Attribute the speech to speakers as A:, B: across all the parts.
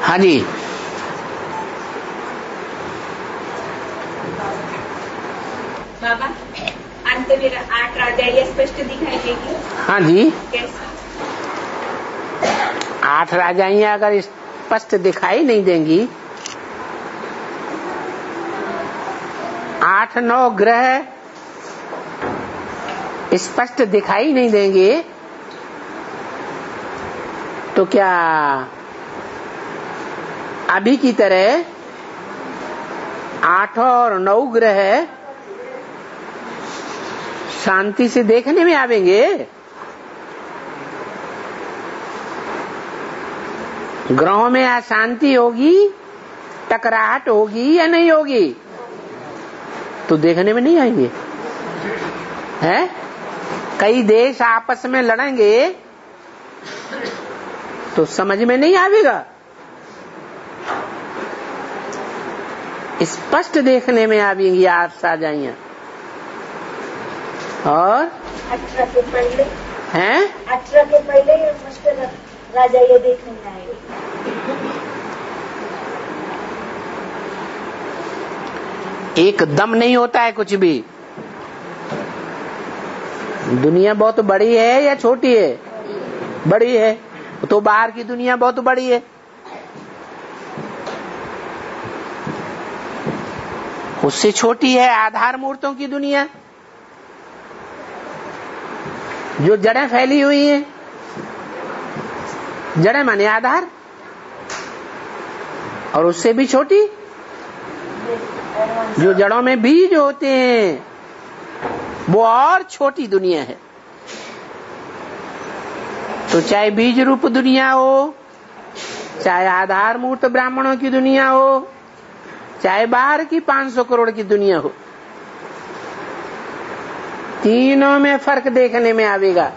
A: हाँ जी।
B: बाबा, अंत में 8 राजाएं स्पष्ट दिखाई देगी।
A: हाँ जी।
B: कैसे?
A: 8 राजाएं अगर स्पष्ट दिखाई नहीं देंगी, 8-9 ग्रह स्पष्ट दिखाई नहीं देंगे, तो क्या अभी की तरह 8 और 9 ग्रह शांति से देखने में आवेंगे? ग्रहों में अशांति होगी, टकराहट होगी या नहीं होगी? तो देखने में नहीं आएंगे। हैं? कई देश आपस में लड़ेंगे तो समझ में नहीं आवेगा। स्पष्ट देखने में आवेंगी 8 राजाइयां। और
B: 18 के पहले
A: हैं?
B: 18 के पहले मुश्किल राजा ये देखने में आएगी।
A: एकदम नहीं होता है कुछ भी। दुनिया बहुत बड़ी है या छोटी है? बड़ी है। तो बाहर की दुनिया बहुत बड़ी है। उससे छोटी है आधार मूर्तों की दुनिया, जो जड़ें फैली हुई हैं। जड़ें माने आधार। और उससे भी छोटी जो जड़ों में बीज होते हैं, वो और छोटी दुनिया है। तो चाहे बीज रूप दुनिया हो, चाहे आधार मूर्त ब्राह्मणों की दुनिया हो, चाहे बाहर की 500 करोड़ की दुनिया हो, तीनों में फर्क देखने में आवेगा।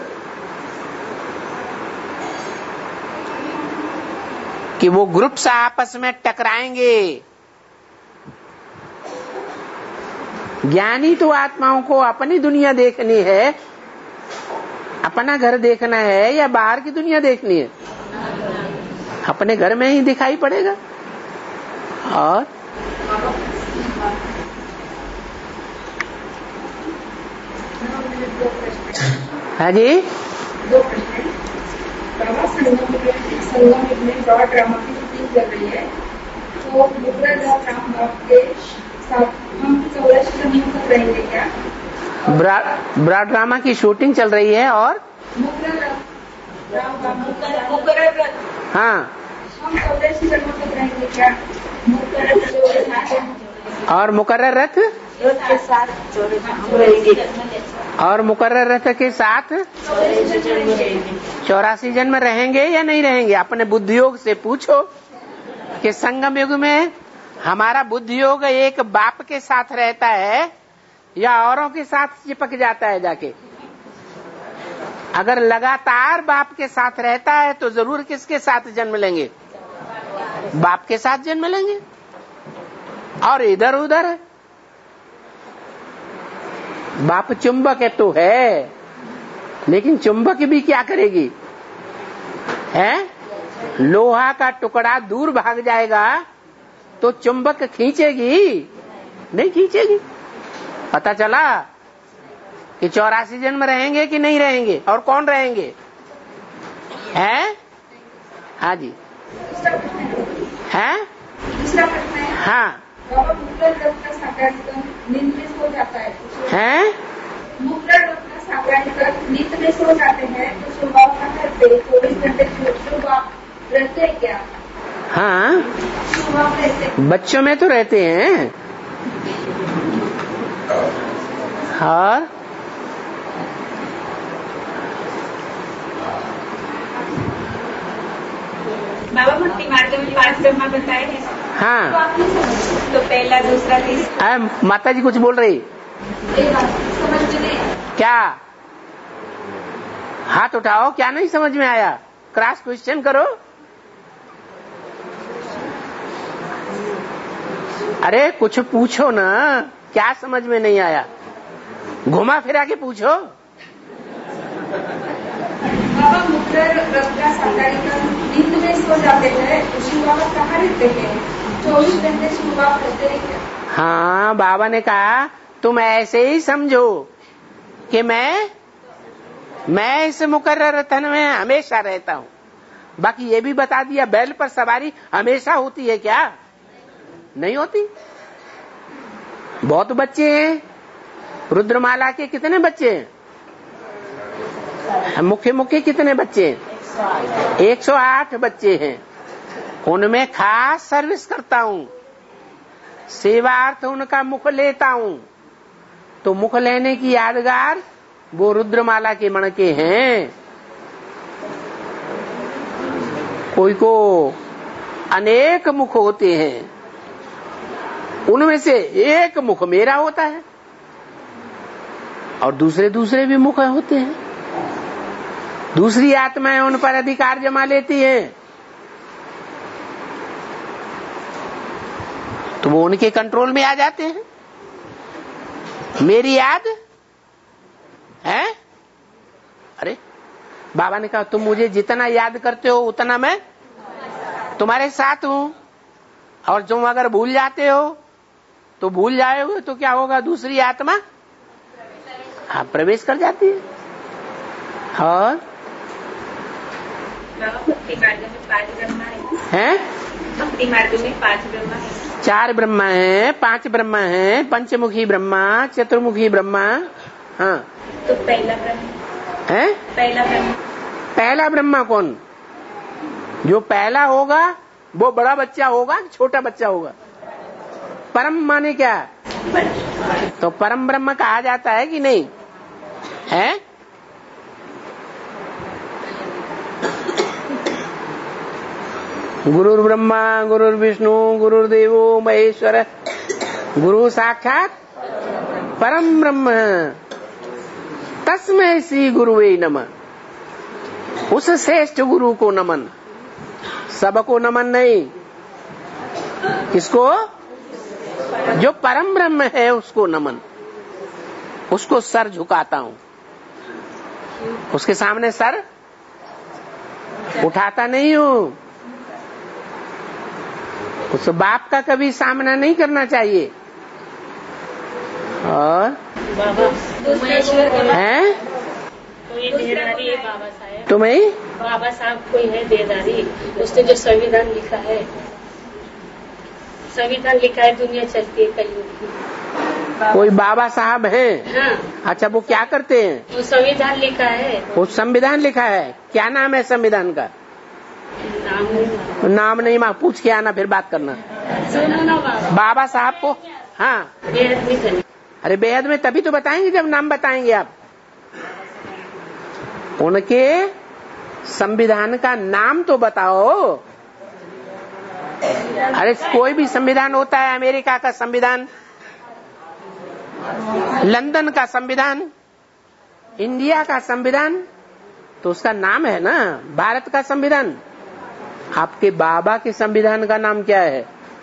A: कि वो ग्रुप्स आपस में टकराएंगे। ज्ञानी तो आत्माओं को अपनी दुनिया देखनी है, अपना घर देखना है, या बाहर की दुनिया देखनी है? अपने घर में ही दिखाई पड़ेगा। और हाँ जी,
B: 2 प्रश्न। संगम में ब्रॉड ड्रामा की शूटिंग चल रही है, तो मुद्रा के साथ हम 14 सितंबर तक रहेंगे क्या?
A: ब्रॉड ड्रामा की शूटिंग चल रही है और हाँ,
B: हम 14 सितंबर तक रहेंगे क्या?
A: और मुकर्रर रथ
B: के साथ हम रहेंगे।
A: और मुकर्रर रथ के साथ 84 जन्म रहेंगे या नहीं रहेंगे? अपने बुद्धि योग से पूछो कि संगम युग में हमारा बुद्धि योग एक बाप के साथ रहता है या औरों के साथ चिपक जाता है जाके? अगर लगातार बाप के साथ रहता है तो जरूर किसके साथ जन्म लेंगे? बाप के साथ जन्म लेंगे। और इधर उधर बाप चुंबक है तो है, लेकिन चुंबक भी क्या करेगी? है? लोहा का टुकड़ा दूर भाग जाएगा तो चुंबक खींचेगी? नहीं खींचेगी। पता चला कि 84 जन्म रहेंगे कि नहीं रहेंगे, और कौन रहेंगे? हैं? हाँ जी, हैं? हाँ,
B: नींद में सो जाता है।
A: हैं?
B: नींद में सो जाते हैं तो स्वभाव का करते 24 घंटे स्वभाव रहते हैं क्या?
A: हाँ,
B: स्वभाव रहते
A: बच्चों में तो रहते हैं। और
B: बाबा भक्ति मार्ग में 5 ब्रह्मा बताए हैं।
A: हाँ,
B: तो पहला, दूसरा, तीसरा।
A: माता जी कुछ बोल रही?
B: समझ में नहीं।
A: क्या? हाथ उठाओ, क्या नहीं समझ में आया? क्रॉस क्वेश्चन करो। अरे कुछ पूछो ना, क्या समझ में नहीं आया? घुमा फिरा के पूछो।
B: बाबा मुद्रा रत्ना साकारी का नींद में सो जाते हैं तो शिव बाबा कहाँ रहते हैं? 24 घंटे शिव बाबा रहते हैं क्या?
A: हाँ, बाबा ने कहा तुम ऐसे ही समझो कि मैं इस मुकर्रर तन में हमेशा रहता हूँ। बाकी ये भी बता दिया बैल पर सवारी हमेशा होती है क्या? नहीं होती। बहुत बच्चे हैं। रुद्रमाला के कितने बच्चे हैं? मुख्य मुख्य कितने बच्चे हैं? 108 बच्चे हैं। उनमें खास सर्विस करता हूँ, सेवार्थ उनका मुख लेता हूँ। तो मुख लेने की यादगार वो रुद्रमाला के मणके हैं। कोई को अनेक मुख होते हैं, उनमें से एक मुख मेरा होता है और दूसरे भी मुख होते हैं। दूसरी आत्माएं उन पर अधिकार जमा लेती हैं तो वो उनके कंट्रोल में आ जाते हैं। मेरी याद है? अरे बाबा ने कहा तुम मुझे जितना याद करते हो उतना मैं तुम्हारे साथ हूं, और तुम अगर भूल जाते हो तो भूल जाओगे तो क्या होगा? दूसरी आत्मा प्रवेश कर जाती है। और
B: भक्ति मार्ग में 5 ब्रह्मा
A: हैं?
B: भक्ति मार्ग में 5 ब्रह्मा है।
A: 4 ब्रह्मा है, 5 ब्रह्मा है, पंचमुखी ब्रह्मा, चतुर्मुखी ब्रह्मा। हाँ,
B: तो पहला ब्रह्मा
A: है? पहला ब्रह्मा कौन? जो पहला होगा वो बड़ा बच्चा होगा कि छोटा बच्चा होगा? परम माने क्या? तो परम ब्रह्म कहा जाता है कि नहीं है? गुरुर् ब्रह्मा गुरुर्विष्णु गुरुर्देवो महेश्वर गुरु साक्षात परम ब्रह्म तस्मै श्री गुरुवे नमः। उस श्रेष्ठ गुरु को नमन। सबको नमन नहीं, किसको? जो परम ब्रह्म है उसको नमन। उसको सर झुकाता हूं, उसके सामने सर उठाता नहीं हूं। उस बाप का कभी सामना नहीं करना चाहिए। और हैं?
C: कोई देदारी है बाबा साहब।
A: तुम्हें
C: बाबा साहब कोई है देदारी, उसने जो संविधान लिखा है, संविधान लिखा है, दुनिया चलती है कलयुग की।
A: कोई बाबा साहब हैं?
C: हाँ।
A: अच्छा, वो क्या करते हैं?
C: वो संविधान लिखा है।
A: वो संविधान लिखा है। क्या नाम है संविधान का? नाम नहीं, माँ पूछ के आना, फिर बात करना।
C: सुनो ना
A: बाबा साहब को। हाँ,
C: बेहद में करनी।
A: अरे बेहद में तभी तो बताएंगे जब नाम बताएंगे आप। उनके संविधान का नाम तो बताओ। अरे कोई भी संविधान होता है, अमेरिका का संविधान, लंदन का संविधान, इंडिया का संविधान, तो उसका नाम है ना भारत का संविधान। आपके बाबा के संविधान का नाम क्या है?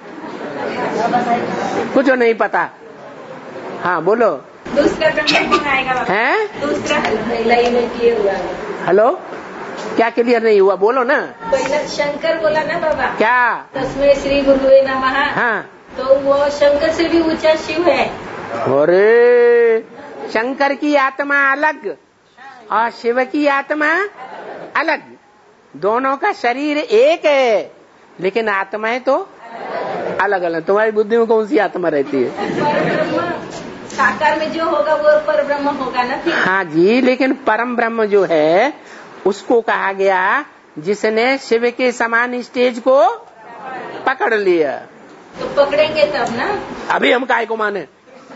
A: कुछ नहीं पता। हाँ बोलो।
B: दूसरा ब्रह्मा कौन आएगा?
A: हैं?
B: दूसरा
A: हेलो, क्या क्लियर नहीं हुआ? बोलो ना।
B: पहला शंकर बोला ना बाबा।
A: क्या?
B: तस्मै श्री गुरुवे नमः।
A: हाँ,
B: तो वो शंकर से भी ऊंचा शिव है।
A: अरे शंकर की आत्मा अलग और शिव की आत्मा अलग। दोनों का शरीर एक है लेकिन आत्माएं तो अलग अलग। तुम्हारी बुद्धि में कौन सी आत्मा रहती है?
B: साकार में जो होगा वो पर ब्रह्म होगा ना फिर।
A: हाँ जी, लेकिन परम ब्रह्म जो है उसको कहा गया जिसने शिव के समान स्टेज को पकड़ लिया।
B: तो पकड़ेंगे तब ना।
A: अभी हम काय को माने?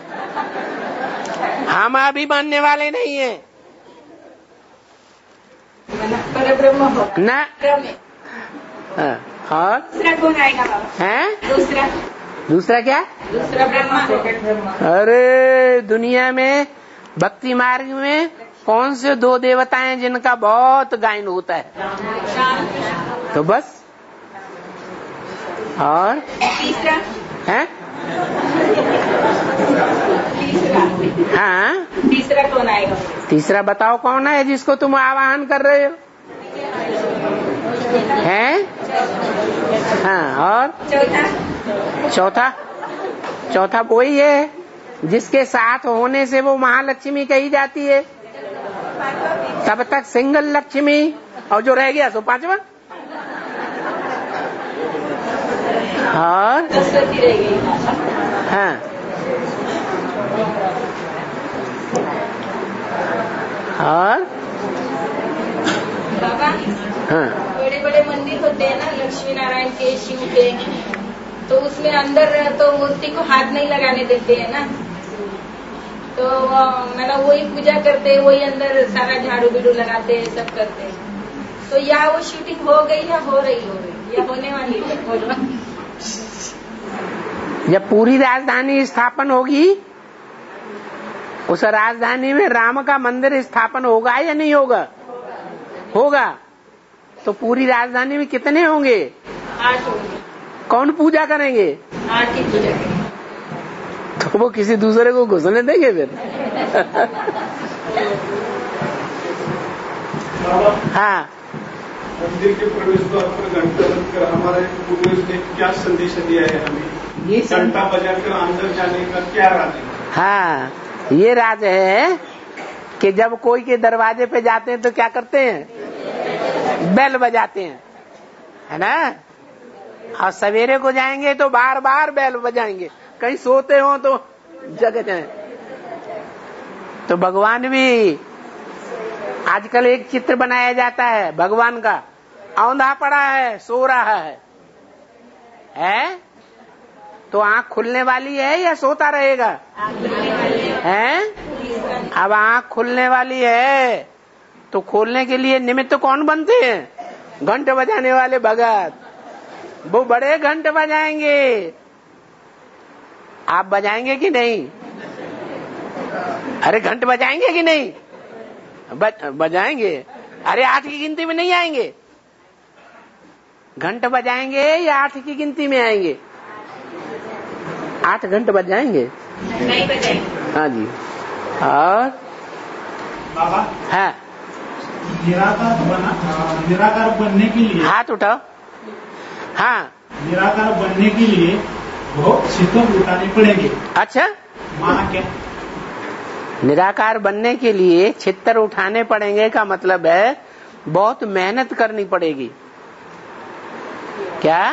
A: हम अभी मानने वाले नहीं है
B: पर ब्रह्म होगा
A: ना। और
B: दूसरा कौन आएगा बाबा?
A: हैं? दूसरा क्या?
B: दूसरा ब्रह्मा।
A: अरे दुनिया में भक्ति मार्ग में कौन से 2 देवताएं जिनका बहुत गायन होता है? तो बस। और
B: तीसरा
A: है? हाँ,
B: तीसरा कौन आएगा?
A: तीसरा बताओ कौन है जिसको तुम आवाहन कर रहे हो? हैं? हाँ, और चौथा वही है जिसके साथ होने से वो महालक्ष्मी कही जाती है, तब तक सिंगल लक्ष्मी, और जो रह गया सो पांचवा, और
C: सरस्वती रह गई।
A: हाँ, और
B: बाबा,
A: हाँ,
B: बड़े बड़े मंदिर होते हैं ना लक्ष्मी नारायण के, शिव के, तो उसमें अंदर तो मूर्ति को हाथ नहीं लगाने देते हैं ना, तो मतलब वही पूजा करते हैं, वही अंदर सारा झाड़ू बिड़ू लगाते हैं, सब करते हैं। तो या वो शूटिंग हो गई या हो रही या होने वाली है?
A: जब पूरी राजधानी स्थापन होगी, उस राजधानी में राम का मंदिर स्थापन होगा या नहीं होगा? होगा। तो पूरी राजधानी में कितने होंगे?
B: 8 होंगे।
A: कौन पूजा करेंगे?
B: 8 की पूजा करेंगे।
A: तो वो किसी दूसरे को घुसने देंगे फिर? हाँ,
D: मंदिर के प्रवेश द्वार पर घंटा बजकर हमारे पूर्वज ने क्या संदेश दिया है हमें? ये घंटा बजाकर अंदर जाने का क्या राज है?
A: हाँ, ये राज है कि जब कोई के दरवाजे पे जाते हैं तो क्या करते हैं? बेल बजाते हैं, है ना? और सवेरे को जाएंगे तो बार बार बेल बजाएंगे, कहीं सोते हो तो जग जाए। तो भगवान भी, आजकल एक चित्र बनाया जाता है भगवान का, औंधा पड़ा है, सो रहा है? तो आंख खुलने वाली है या सोता रहेगा? है? अब आंख खुलने वाली है तो खोलने के लिए निमित्त कौन बनते हैं? घंट बजाने वाले भगत, वो बड़े घंट बजाएंगे। आप बजाएंगे कि नहीं? अरे घंट बजाएंगे कि नहीं? बजाएंगे। अरे 8 की गिनती में नहीं आएंगे? घंट बजाएंगे या 8 की गिनती में आएंगे? 8 घंट बजाएंगे?
B: नहीं बजाएंगे।
A: हाँ जी। और
D: बाबा,
A: हाँ,
D: निराकार बनने के लिए,
A: हाथ उठाओ। हाँ,
D: निराकार बनने के लिए बहुत शिकप उठाने पड़ेंगे।
A: अच्छा,
D: माना क्या?
A: निराकार बनने के लिए छितर उठाने पड़ेंगे का मतलब है बहुत मेहनत करनी पड़ेगी। क्या?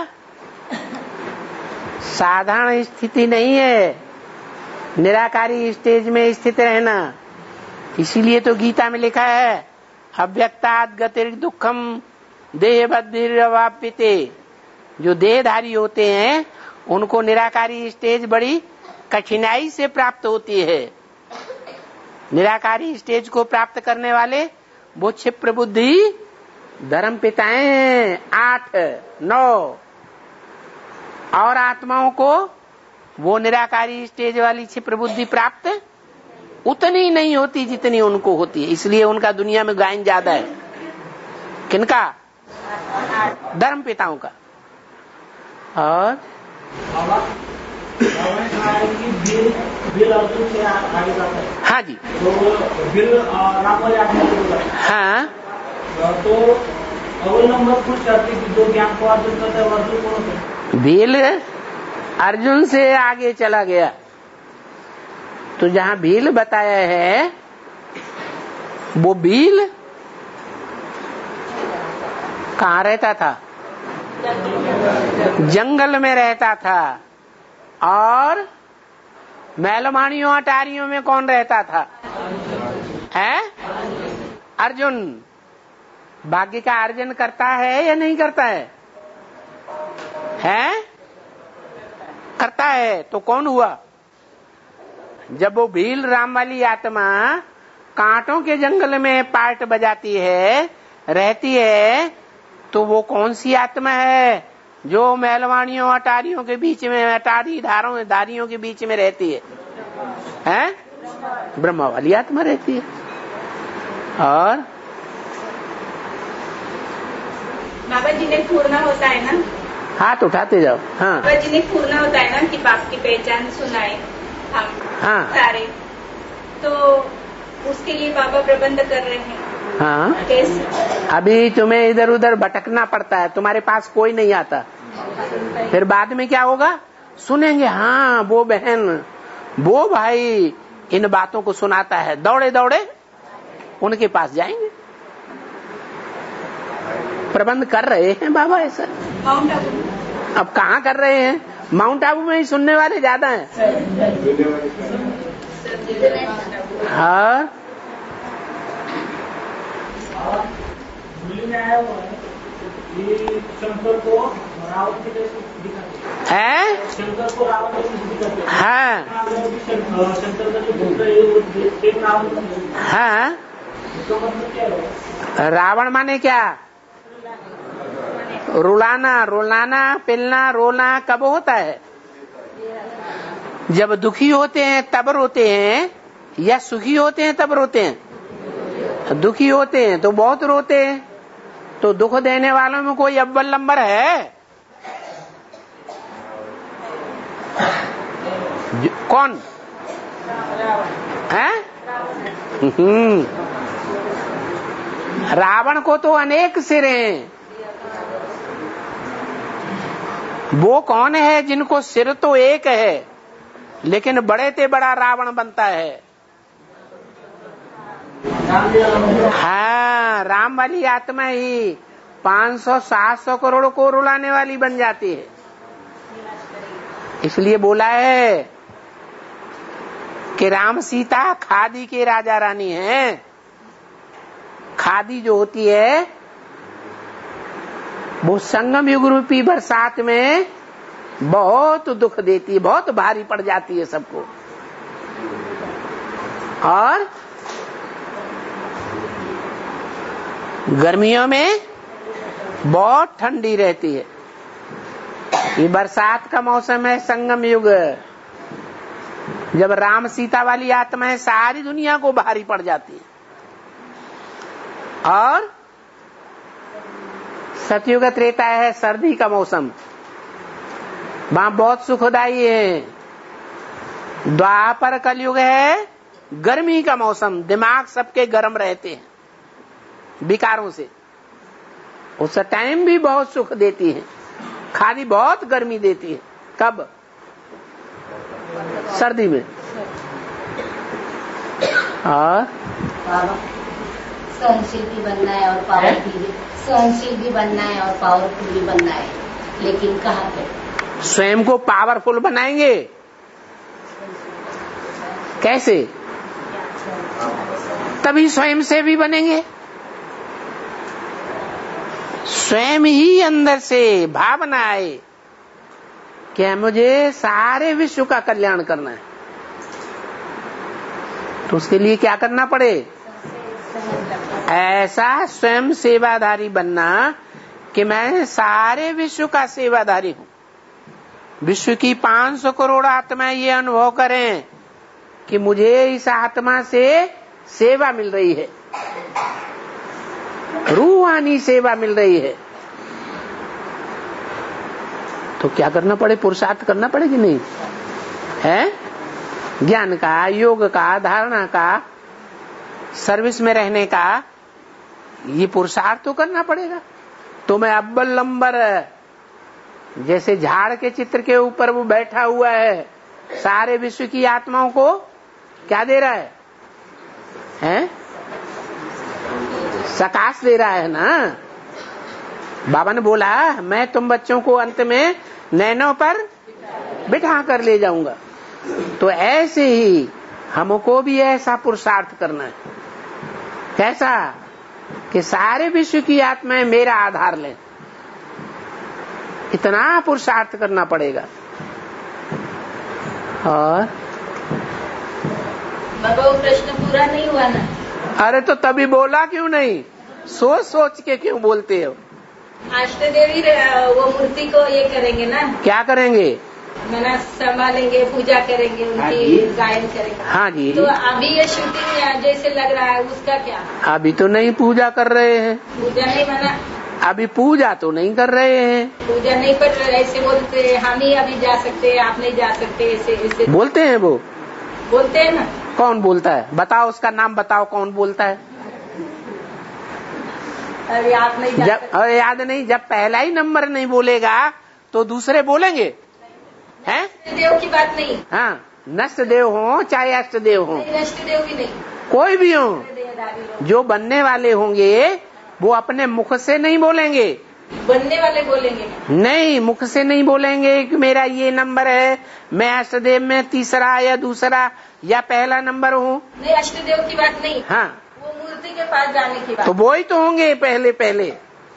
A: साधारण स्थिति नहीं है निराकारी स्टेज में स्थित रहना। इसीलिए तो गीता में लिखा है अव्यक्तात् गतिर् दुखम देहबद्धिरवाप्यते। जो देहधारी होते हैं उनको निराकारी स्टेज बड़ी कठिनाई से प्राप्त होती है। निराकारी स्टेज को प्राप्त करने वाले वो क्षिप्र बुद्धि धर्म पिताएं हैं 8, 9, और आत्माओं को वो निराकारी स्टेज वाली क्षिप्र बुद्धि प्राप्त उतनी नहीं होती जितनी उनको होती है। इसलिए उनका दुनिया में गायन ज्यादा है। किनका? धर्म पिताओं का। और हाँ जी, हाँ,
D: तो अव्वल नंबर कुछ जो ज्ञान को अर्जुन करता है अर्जुन कौन होता है?
A: भील अर्जुन से आगे चला गया। तो जहाँ भील बताया है वो भील कहाँ रहता था? जंगल में रहता था। और मैलमानियों अटारियों में कौन रहता था? है अर्जुन। भाग्य का अर्जन करता है या नहीं करता है? हैं? करता है। तो कौन हुआ? जब वो भील राम वाली आत्मा कांटों के जंगल में पार्ट बजाती है, रहती है, तो वो कौन सी आत्मा है? जो मैलवाणियों अटारियों के बीच में, अटारी धारियों के बीच में रहती है, हैं? ब्रह्मा वाली आत्मा रहती है। और
B: बाबा जी ने पूर्ण होता है ना,
A: हाथ उठाते जाओ। हाँ,
B: बाबा जी ने पूर्ण होता है ना कि बाप की पहचान सुनाए हम
A: हाँ,
B: सारे, तो उसके लिए बाबा प्रबंध कर रहे हैं।
A: हाँ।
B: कैसे?
A: अभी तुम्हें इधर उधर भटकना पड़ता है, तुम्हारे पास कोई नहीं आता, फिर बाद में क्या होगा, सुनेंगे हाँ वो बहन, वो भाई इन बातों को सुनाता है, दौड़े दौड़े उनके पास जाएंगे। प्रबंध कर रहे हैं बाबा ऐसा।
B: माउंट आबू
A: अब कहाँ कर रहे हैं, माउंट आबू में ही सुनने वाले ज्यादा हैं। हाँ
E: शंकर को रावण की जैसे दिखाते
A: है,
E: शंकर को रावण जैसे दिखाते हैं।
A: हाँ
E: शंकर का जो पुत्र है वो सेम रावण है।
A: हाँ।
E: तो मतलब क्या है,
A: रावण माने क्या, रुलाना, रुलाना, पिलना, रोना कब होता है, जब दुखी होते हैं तब रोते हैं, या सुखी होते हैं तब रोते हैं। दुखी होते हैं तो बहुत रोते हैं। तो दुख देने वालों में कोई अव्वल नंबर है, कौन है? रावण को तो अनेक सिर हैं। वो कौन है जिनको सिर तो एक है लेकिन बड़े से बड़ा रावण बनता है? हाँ, राम वाली आत्मा ही 500-700 करोड़ को रुलाने वाली बन जाती है। इसलिए बोला है कि राम सीता खादी के राजा रानी हैं। खादी जो होती है वो संगम युग रूपी बरसात में बहुत दुख देती है, बहुत भारी पड़ जाती है सबको। और गर्मियों में बहुत ठंडी रहती है। ये बरसात का मौसम है, संगम युग, जब राम सीता वाली आत्माएं सारी दुनिया को भारी पड़ जाती है। और सतयुग त्रेता है, सर्दी का मौसम, वहां बहुत सुखदायी है। द्वापर कलयुग है, गर्मी का मौसम, दिमाग सबके गर्म रहते हैं विकारों से। उस टाइम भी बहुत सुख देती है। खादी बहुत गर्मी देती है, कब? सर्दी में। और
F: सहनशील भी बनना है और पावरफुल भी, सहनशील भी बनना है और पावरफुल भी बनना है, लेकिन कहाँ पे?
A: स्वयं को पावरफुल बनाएंगे कैसे? तभी स्वयं से भी बनेंगे। स्वयं ही अंदर से भावना आए कि मुझे सारे विश्व का कल्याण करना है, तो उसके लिए क्या करना पड़े? ऐसा स्वयं सेवाधारी बनना कि मैं सारे विश्व का सेवाधारी हूं। विश्व की 500 करोड़ आत्माएं ये अनुभव करें कि मुझे इस आत्मा से सेवा मिल रही है, रूहानी सेवा मिल रही है। तो क्या करना पड़े? पुरुषार्थ करना पड़ेगी नहीं है? ज्ञान का, योग का, धारणा का, सर्विस में रहने का, ये पुरुषार्थ तो करना पड़ेगा। तो मैं अव्वल नंबर, जैसे झाड़ के चित्र के ऊपर वो बैठा हुआ है, सारे विश्व की आत्माओं को क्या दे रहा है? सकाश दे रहा है ना। बाबा ने बोला मैं तुम बच्चों को अंत में नैनों पर बिठा कर ले जाऊंगा। तो ऐसे ही हमको भी ऐसा पुरुषार्थ करना है। कैसा? कि सारे विश्व की आत्माएं मेरा आधार लें। इतना पुरुषार्थ करना पड़ेगा। और
B: बाबा वो प्रश्न पूरा नहीं हुआ ना?
A: अरे तो तभी बोला क्यों नहीं? सोच सोच के क्यों बोलते हो?
B: अष्टदेवी वो मूर्ति को ये करेंगे ना?
A: क्या करेंगे?
B: मना संभालेंगे, पूजा करेंगे, उनकी गायन करेंगे।
A: हाँ जी।
B: तो अभी ये शूटिंग जैसे लग रहा है उसका क्या?
A: अभी तो नहीं पूजा कर रहे हैं।
B: पूजा नहीं मना?
A: अभी पूजा तो नहीं कर रहे हैं।
B: पूजा नहीं, पर ऐसे बोलते हम ही अभी जा सकते हैं, आप नहीं जा सकते, ऐसे
A: बोलते हैं। वो
B: बोलते हैं ना?
A: कौन बोलता है? बताओ, उसका नाम बताओ, कौन बोलता है?
B: अरे आप नहीं जा सकते।
A: जब याद नहीं, जब पहला ही नंबर नहीं बोलेगा तो दूसरे बोलेंगे, हैं?
B: देव की बात नहीं।
A: हाँ, नष्ट देव हो चाहे अष्ट देव हो,
B: नष्ट देव भी नहीं,
A: कोई भी हो, जो बनने वाले होंगे वो अपने मुख से नहीं बोलेंगे।
B: बनने वाले बोलेंगे
A: नहीं, मुख से नहीं बोलेंगे कि मेरा ये नंबर है, मैं अष्टदेव में तीसरा या दूसरा या पहला नंबर हूँ।
B: नहीं, अष्टदेव की बात नहीं।
A: हाँ,
B: वो मूर्ति के पास जाने की बात।
A: तो वो ही तो होंगे पहले पहले।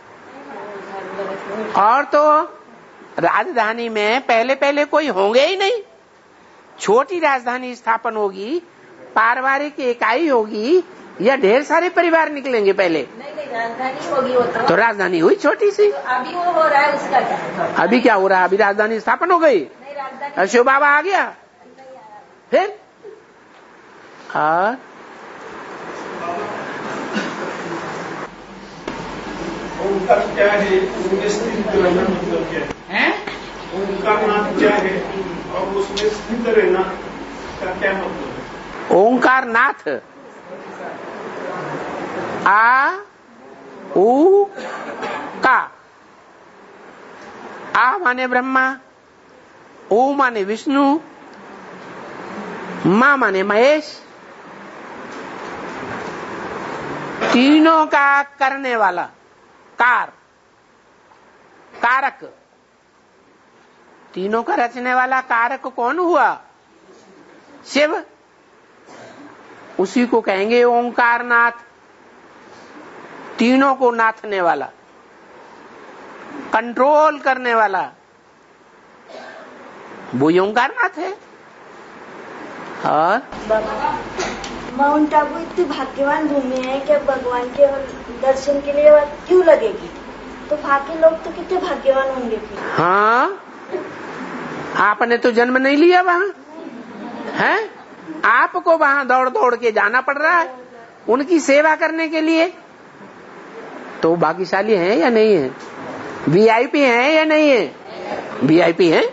A: और तो राजधानी में पहले पहले कोई होंगे ही नहीं। छोटी राजधानी स्थापन होगी, पारिवारिक इकाई होगी, या ढेर सारे परिवार निकलेंगे पहले।
B: नहीं, राजधानी होगी वो तो
A: राजधानी हुई छोटी सी।
B: तो अभी वो हो रहा है, उसका क्या?
A: अभी क्या हो रहा है? अभी राजधानी स्थापन हो गई,
B: नहीं, राजधानी
A: शिव बाबा आ गया फिर।
D: ओंकार क्या है, उसमें स्थित रहना मतलब क्या है? ओंकार नाथ क्या है और उसमें स्थित रहना का क्या मतलब है?
A: ओंकार नाथ, आ उ का, आ माने ब्रह्मा, ओ माने विष्णु, मां माने महेश, तीनों का करने वाला, कार, कारक, तीनों का रचने वाला कारक कौन हुआ? शिव। उसी को कहेंगे ओंकार नाथ, तीनों को नाथने वाला, कंट्रोल करने वाला, वो ओंकार नाथ है। और
G: माउंट आबू इतनी भाग्यवान भूमि है कि भगवान के दर्शन के लिए क्यों लगेगी, तो बाकी लोग तो कितने भाग्यवान होंगे फिर।
A: हाँ, आपने तो जन्म नहीं लिया वहाँ, है? आपको वहाँ दौड़ दौड़ के जाना पड़ रहा है उनकी सेवा करने के लिए। तो भाग्यशाली हैं या नहीं है? वीआईपी हैं या नहीं है? वीआईपी हैं।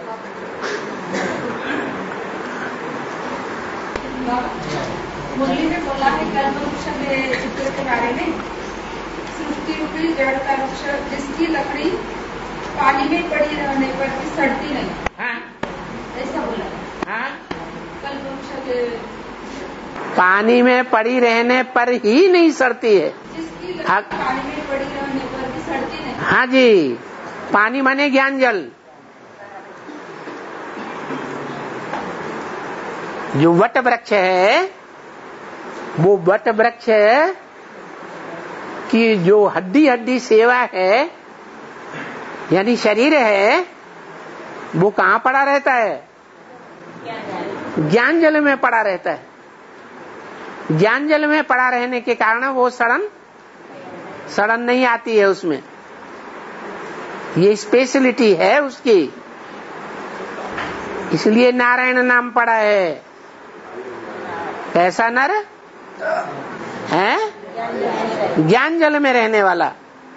B: मुरली में बोला है कल्प वृक्ष के बारे में, सृष्टि रूपी जड़ का वृक्ष जिसकी लकड़ी पानी में पड़ी रहने पर भी सड़ती नहीं।
A: हाँ,
B: ऐसा बोला।
A: हाँ,
B: कल्प वृक्ष के
A: पानी में पड़ी रहने पर ही नहीं सड़ती है।
B: जिसकी लकड़ी पानी में पड़ी रहने पर भी सड़ती नहीं।
A: हाँ जी, पानी माने ज्ञान जल। जो वट वृक्ष है, वो वट वृक्ष की जो हड्डी हड्डी सेवा है, यानी शरीर है, वो कहाँ पड़ा रहता है? ज्ञान जल में पड़ा रहता है। ज्ञान जल में पड़ा रहने के कारण वो सड़न नहीं आती है उसमें। ये स्पेशलिटी है उसकी, इसलिए नारायण नाम पड़ा है। कैसा नर है? ज्ञान जल में रहने वाला।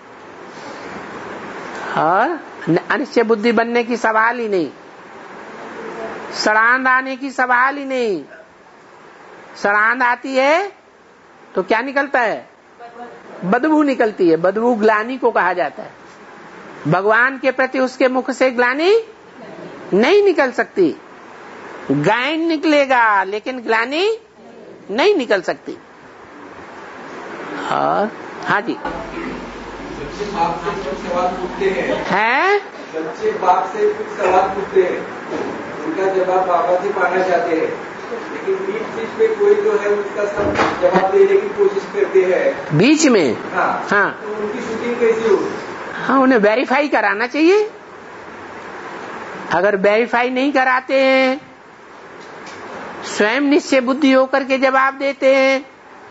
A: और अनिश्चय बुद्धि बनने की सवाल ही नहीं, सड़ांध आने की सवाल ही नहीं। सड़ांध आती है तो क्या निकलता है? बदबू निकलती है। बदबू ग्लानि को कहा जाता है। भगवान के प्रति उसके मुख से ग्लानि नहीं निकल सकती। गायन निकलेगा लेकिन ग्लानि नहीं निकल सकती। और हाँ जी,
H: सच्चे बाप से कुछ सवाल पूछते
A: हैं,
H: सच्चे बाप से कुछ सवाल पूछते हैं, उनका जवाब बाबा जी पाना चाहते हैं, लेकिन बीच बीच में कोई जो है उसका सब जवाब देने की कोशिश करते हैं
A: बीच में।
H: हाँ,
A: हाँ,
H: तो उनकी शूटिंग कैसी हो?
A: हाँ, उन्हें वेरीफाई कराना चाहिए। अगर वेरीफाई नहीं कराते हैं, स्वयं निश्चय बुद्धि होकर के जवाब देते हैं,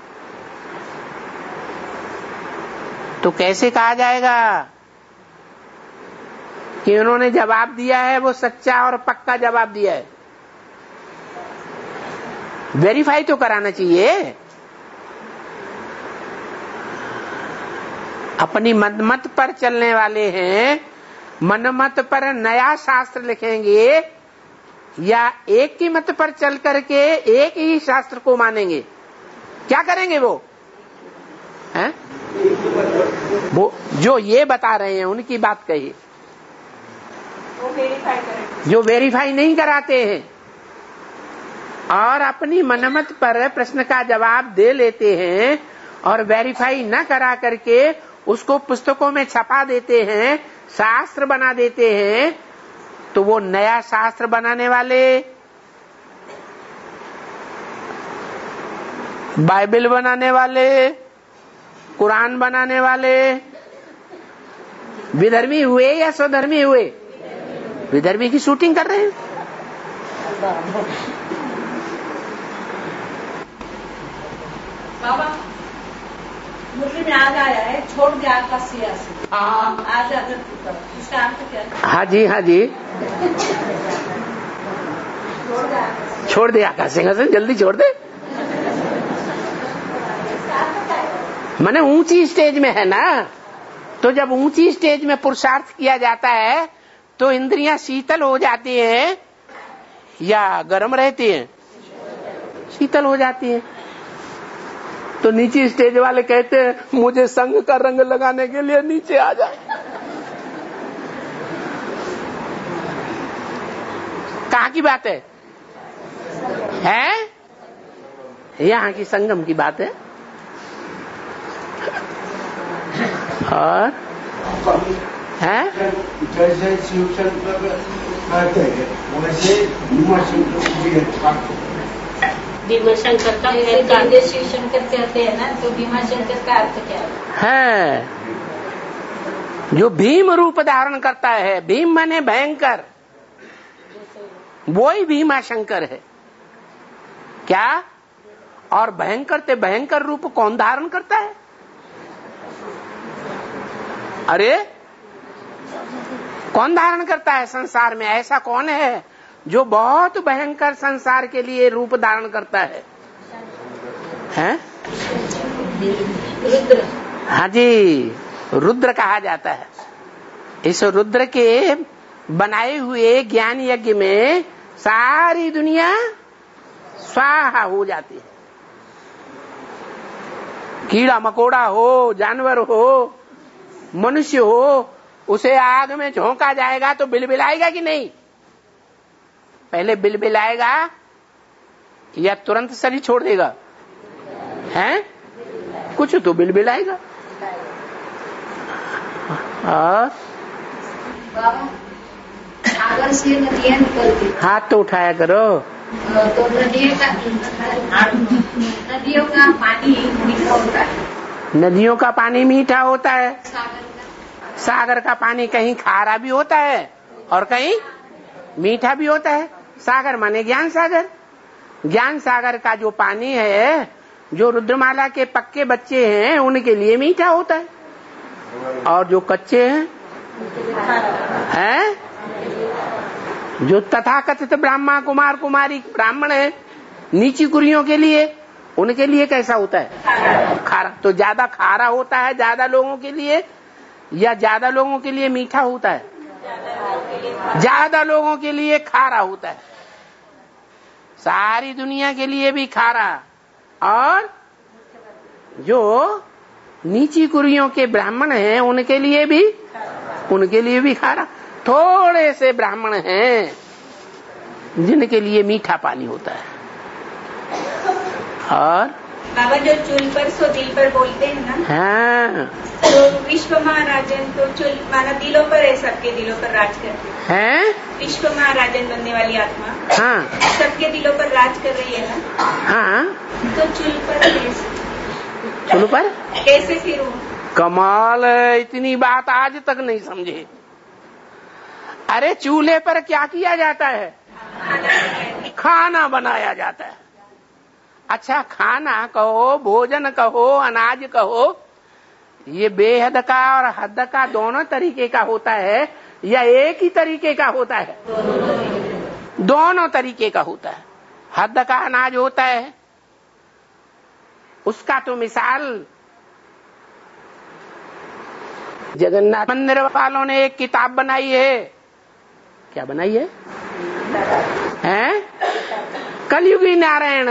A: तो कैसे कहा जाएगा कि उन्होंने जवाब दिया है वो सच्चा और पक्का जवाब दिया है? वेरीफाई तो कराना चाहिए। अपनी मनमत पर चलने वाले हैं, मनमत पर नया शास्त्र लिखेंगे या एक की मत पर चल करके एक ही शास्त्र को मानेंगे? क्या करेंगे वो? हैं? वो जो ये बता रहे हैं उनकी बात कही।
B: वो वेरीफाई करें,
A: जो वेरीफाई नहीं कराते हैं और अपनी मनमत पर प्रश्न का जवाब दे लेते हैं और वेरीफाई न करा करके उसको पुस्तकों में छपा देते हैं, शास्त्र बना देते हैं, तो वो नया शास्त्र बनाने वाले, बाइबल बनाने वाले, कुरान बनाने वाले विधर्मी हुए या स्वधर्मी हुए? विधर्मी की शूटिंग कर रहे हैं।
F: बाबा मुरली में आज आया है, छोड़ दे आपका सियासी। आज अगर इसका अर्थ क्या है?
A: हाँ जी, हाँ जी, छोड़ दे आकाश सिंहासन, जल्दी छोड़ दे। माने ऊंची स्टेज में है ना, तो जब ऊंची स्टेज में पुरुषार्थ किया जाता है तो इंद्रियां शीतल हो जाती हैं या गर्म रहती हैं? शीतल हो जाती हैं। तो नीचे स्टेज वाले कहते हैं मुझे संग का रंग लगाने के लिए नीचे आ जा। कहाँ की बात है? यहाँ की संगम की बात है। और
H: जैसे शिव शंकर कहते हैं वैसे भीमा शंकर
B: का शिव शंकर कहते हैं ना, तो भीमा शंकर का अर्थ क्या है?
A: जो भीम रूप धारण करता है, भीम माने भयंकर, वो ही भीमा शंकर है क्या? और भयंकर ते भयंकर रूप कौन धारण करता है? अरे कौन धारण करता है संसार में? ऐसा कौन है जो बहुत भयंकर संसार के लिए रूप धारण करता है? हैं?
B: रुद्र।
A: हाँ जी, रुद्र कहा जाता है। इस रुद्र के बनाए हुए ज्ञान यज्ञ में सारी दुनिया स्वाहा हो जाती है। कीड़ा मकोड़ा हो, जानवर हो, मनुष्य हो, उसे आग में झोंका जाएगा तो बिलबिलाएगा कि नहीं? पहले बिलबिलाएगा या तुरंत शरीर छोड़ देगा? हैं? कुछ तो बिलबिलाएगा। और
F: सागर से नदियाँ निकलती,
A: हाथ तो उठाया करो।
F: तो नदियों का पानी मीठा होता है।
A: नदियों का पानी मीठा होता है।
F: सागर
A: सागर का पानी कहीं खारा भी होता है और कहीं मीठा भी होता है। सागर माने ज्ञान सागर। ज्ञान सागर का जो पानी है, जो रुद्रमाला के पक्के बच्चे हैं उनके लिए मीठा होता है, और जो कच्चे हैं जो तथाकथित ब्राह्मण कुमार कुमारी ब्राह्मण है, नीची कुरियों के लिए, उनके लिए कैसा होता है? खारा। तो ज्यादा खारा होता है ज्यादा लोगों के लिए या ज्यादा लोगों के लिए मीठा होता है? ज्यादा लोगों के लिए खारा होता है। सारी दुनिया के लिए भी खारा, और जो नीची कुरियों के ब्राह्मण हैं उनके लिए भी खारा। थोड़े से ब्राह्मण हैं जिनके लिए मीठा पानी होता है। और
B: बाबा जो चूल पर सो दिल पर बोलते हैं ना,
A: हाँ,
B: तो विश्व महाराजन तो चूल माना दिलों पर है, सबके दिलों पर राज करते
A: हैं।
B: विश्व महाराजन बनने वाली आत्मा
A: हाँ,
B: सबके दिलों पर राज कर रही है ना।
A: हाँ,
B: तो चूल पर कैसे फिरूं?
A: कमाल है, इतनी बात आज तक नहीं समझे। अरे चूल्हे पर क्या किया जाता है? खाना बनाया जाता है। अच्छा, खाना कहो, भोजन कहो, अनाज कहो, ये बेहद का और हद का दोनों तरीके का होता है या एक ही तरीके का होता है? दोनों तरीके का होता है। हद का अनाज होता है, उसका तो मिसाल जगन्नाथ मंदिर वालों ने एक किताब बनाई है। क्या बनाई है? कलयुगी नारायण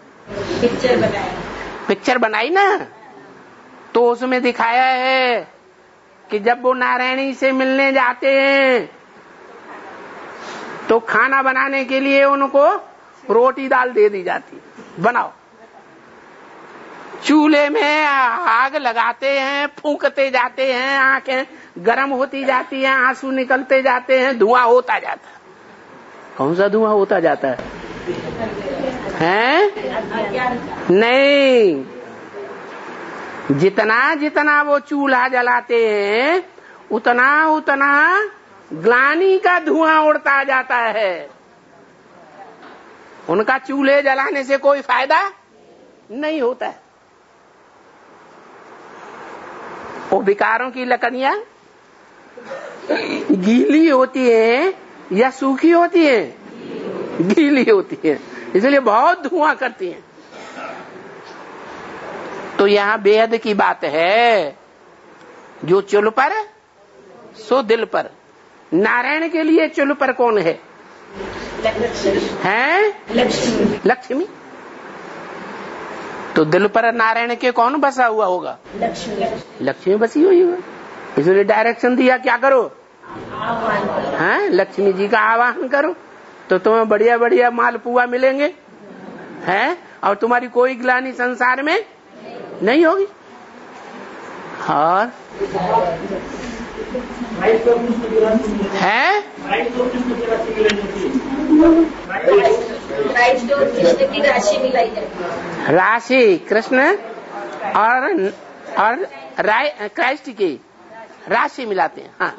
A: पिक्चर बनाई ना, तो उसमें दिखाया है कि जब वो नारायणी से मिलने जाते हैं तो खाना बनाने के लिए उनको रोटी दाल दे दी जाती, बनाओ। चूल्हे में आग लगाते हैं, फूंकते जाते हैं, आंखें गर्म होती जाती हैं, आंसू निकलते जाते हैं, धुआं होता जाता है। कौन सा धुआं होता जाता है? नहीं, जितना जितना वो चूल्हा जलाते हैं उतना उतना ग्लानि का धुआं उड़ता जाता है। उनका चूल्हे जलाने से कोई फायदा नहीं होता है। वो विकारों की लकड़ियां गीली होती हैं या सूखी होती हैं? गीली होती हैं, इसलिए बहुत धुआं करती हैं। तो यहाँ बेहद की बात है, जो चुल पर सो दिल पर। नारायण के लिए चुल पर कौन है? लक्ष्मी। तो दिल पर नारायण के कौन बसा हुआ होगा? लक्ष्मी बसी हुई है। इसलिए डायरेक्शन दिया, क्या करो? हैं? लक्ष्मी जी का आवाहन करो, तो तुम्हें बढ़िया बढ़िया मालपुआ मिलेंगे हैं, और तुम्हारी कोई ग्लानि संसार में नहीं होगी। और है राशि कृष्ण और क्राइस्ट की राशि मिलाते हैं। हाँ,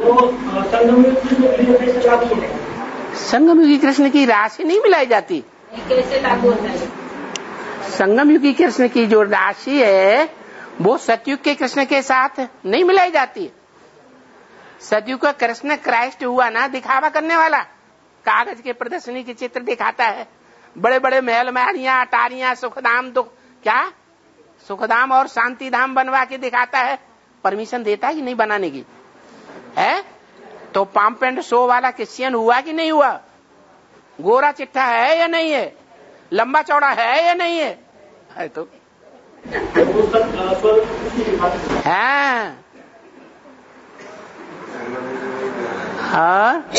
A: संगम युगी कृष्ण की राशि नहीं मिलाई जाती।
B: कैसे लागू होता है?
A: संगम युगी कृष्ण की जो राशि है वो सतयुग के कृष्ण के साथ नहीं मिलाई जाती। सतयुग का कृष्ण क्राइस्ट हुआ ना, दिखावा करने वाला, कागज के प्रदर्शनी के चित्र दिखाता है, बड़े बड़े महल महलियां अटारियां सुखधाम, तो क्या सुखधाम और शांति धाम बनवा के दिखाता है। परमिशन देता है कि नहीं बनाने की? है तो पम्प एंड शो वाला क्रिश्चियन हुआ कि नहीं हुआ? गोरा चिट्ठा है या नहीं है? लंबा चौड़ा है या नहीं है? है तो हाँ। हाँ,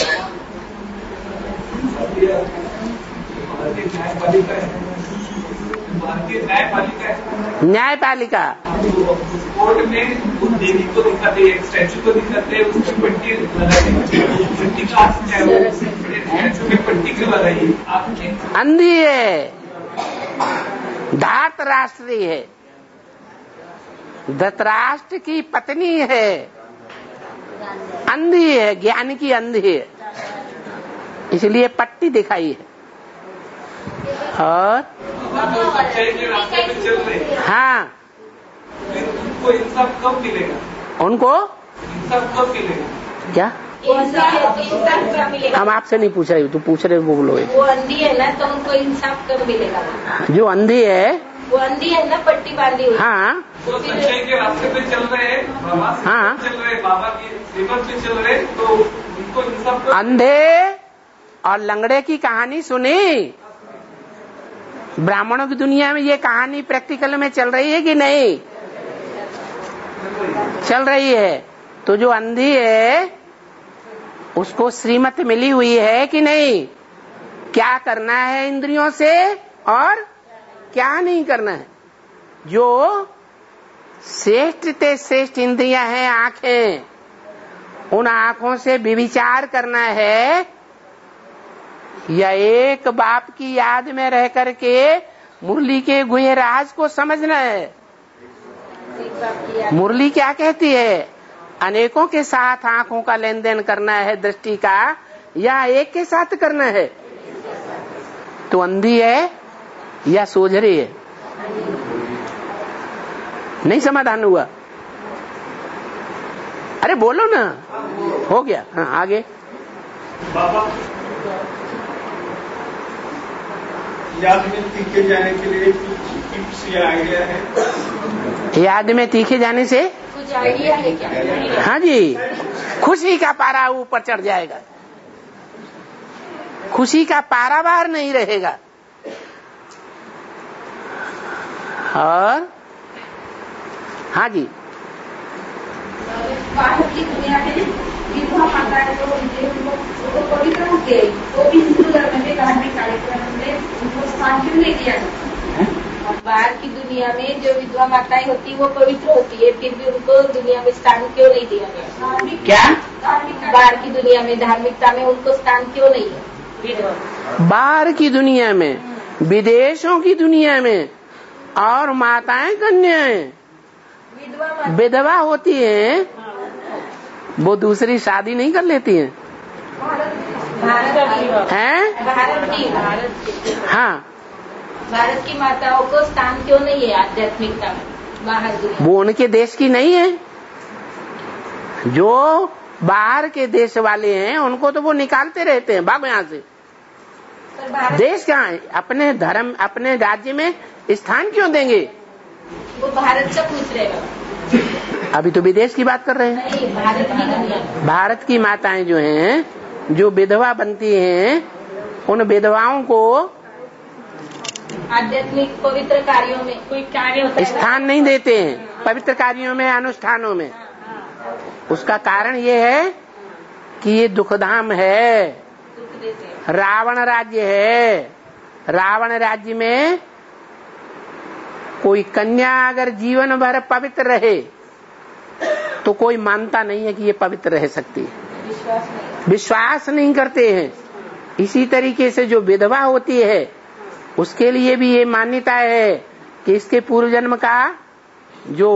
A: न्यायपालिका
H: कोर्ट में उस देवी को दिखाते, एक स्टैचू को दिखाते, उसमें पट्टी पट्टी का स्टैचू में पट्टी क्यों लगाई? आपने
A: अंधी है, धातराष्ट्री है, धृतराष्ट्र की पत्नी है, अंधी है, ज्ञान की अंधी है, इसलिए पट्टी दिखाई है। और
H: सच्चाई के रास्ते पे चल रहे,
A: हाँ,
H: उनको इंसाफ कब मिलेगा?
A: उनको
H: इंसाफ कब मिलेगा?
A: क्या?
B: इंसाफ कब मिलेगा?
A: हम आपसे नहीं पूछ रहे, तू पूछ रहे वो बोलो।
B: वो अंधी है ना, तो उनको इंसाफ कब मिलेगा?
A: जो अंधी है,
B: वो अंधी है ना, पट्टी बांधी हुई।
A: हाँ,
H: वो सच्चाई के रास्ते पे चल रहे हैं, बाबा से
A: हाँ,
H: चल रहे, बाबा की सेवा पे चल रहे, तो उनको इंसाफ।
A: अंधे और लंगड़े की कहानी सुनी? ब्राह्मणों की दुनिया में ये कहानी प्रैक्टिकल में चल रही है कि नहीं? चल रही है। तो जो अंधी है उसको श्रीमत मिली हुई है कि नहीं? क्या करना है इंद्रियों से और क्या नहीं करना है? जो श्रेष्ठ ते श्रेष्ठ इंद्रियां हैं आंखें, उन आंखों से विचार करना है या एक बाप की याद में रह करके मुरली के गुहे राज को समझना है? मुरली क्या कहती है? अनेकों के साथ आंखों का लेन देन करना है, दृष्टि का, या एक के साथ करना है? तो अंधी है या सोझरी है? नहीं समाधान हुआ? अरे बोलो ना, हो गया। हाँ, आगे।
D: बाबा, याद में तीखे जाने के लिए टिप्स या आइडिया है?
A: याद में तीखे जाने से
B: कुछ आइडिया है क्या?
A: हाँ जी, खुशी का पारा ऊपर चढ़ जाएगा, खुशी का पारा बाहर नहीं रहेगा। और हाँ जी,
B: बाहर की दुनिया में विधवा माता है, तो पवित्र होते, वो भी क्यों नहीं दिया? बाहर की दुनिया में जो विधवा माताएं होती वो पवित्र होती है, फिर भी उनको दुनिया में स्थान क्यों नहीं दिया गया?
A: क्या
B: बाहर की दुनिया में धार्मिकता में उनको स्थान क्यों नहीं है?
A: बाहर की दुनिया में, विदेशों की दुनिया में और माताएं कन्याएं विधवा होती हैं, वो दूसरी शादी नहीं कर लेती हैं? हाँ,
B: भारत की माताओं को स्थान क्यों नहीं है आध्यात्मिकता में बाहर दुनिया?
A: वो उनके देश की नहीं है। जो बाहर के देश वाले हैं उनको तो वो निकालते रहते हैं, भागो यहाँ से। देश कहाँ है? अपने धर्म, अपने राज्य में स्थान क्यों देंगे?
B: वो भारत से पूछ रहे हैं।
A: अभी तो विदेश की बात कर रहे हैं।
B: नहीं, भारत की दुनिया।
A: भारत की माताएं जो हैं, जो विधवा बनती हैं, उन विधवाओं को
B: आध्यात्मिक पवित्र कार्यों में कोई कार्य होता है
A: स्थान नहीं देते हैं, पवित्र कार्यों में, अनुष्ठानों में। उसका कारण ये है कि ये दुखधाम है, रावण राज्य है। रावण राज्य में कोई कन्या अगर जीवन भर पवित्र रहे तो कोई मानता नहीं है कि ये पवित्र रह सकती है, विश्वास नहीं करते हैं। इसी तरीके से जो विधवा होती है उसके लिए भी ये मान्यता है कि इसके पूर्व जन्म का जो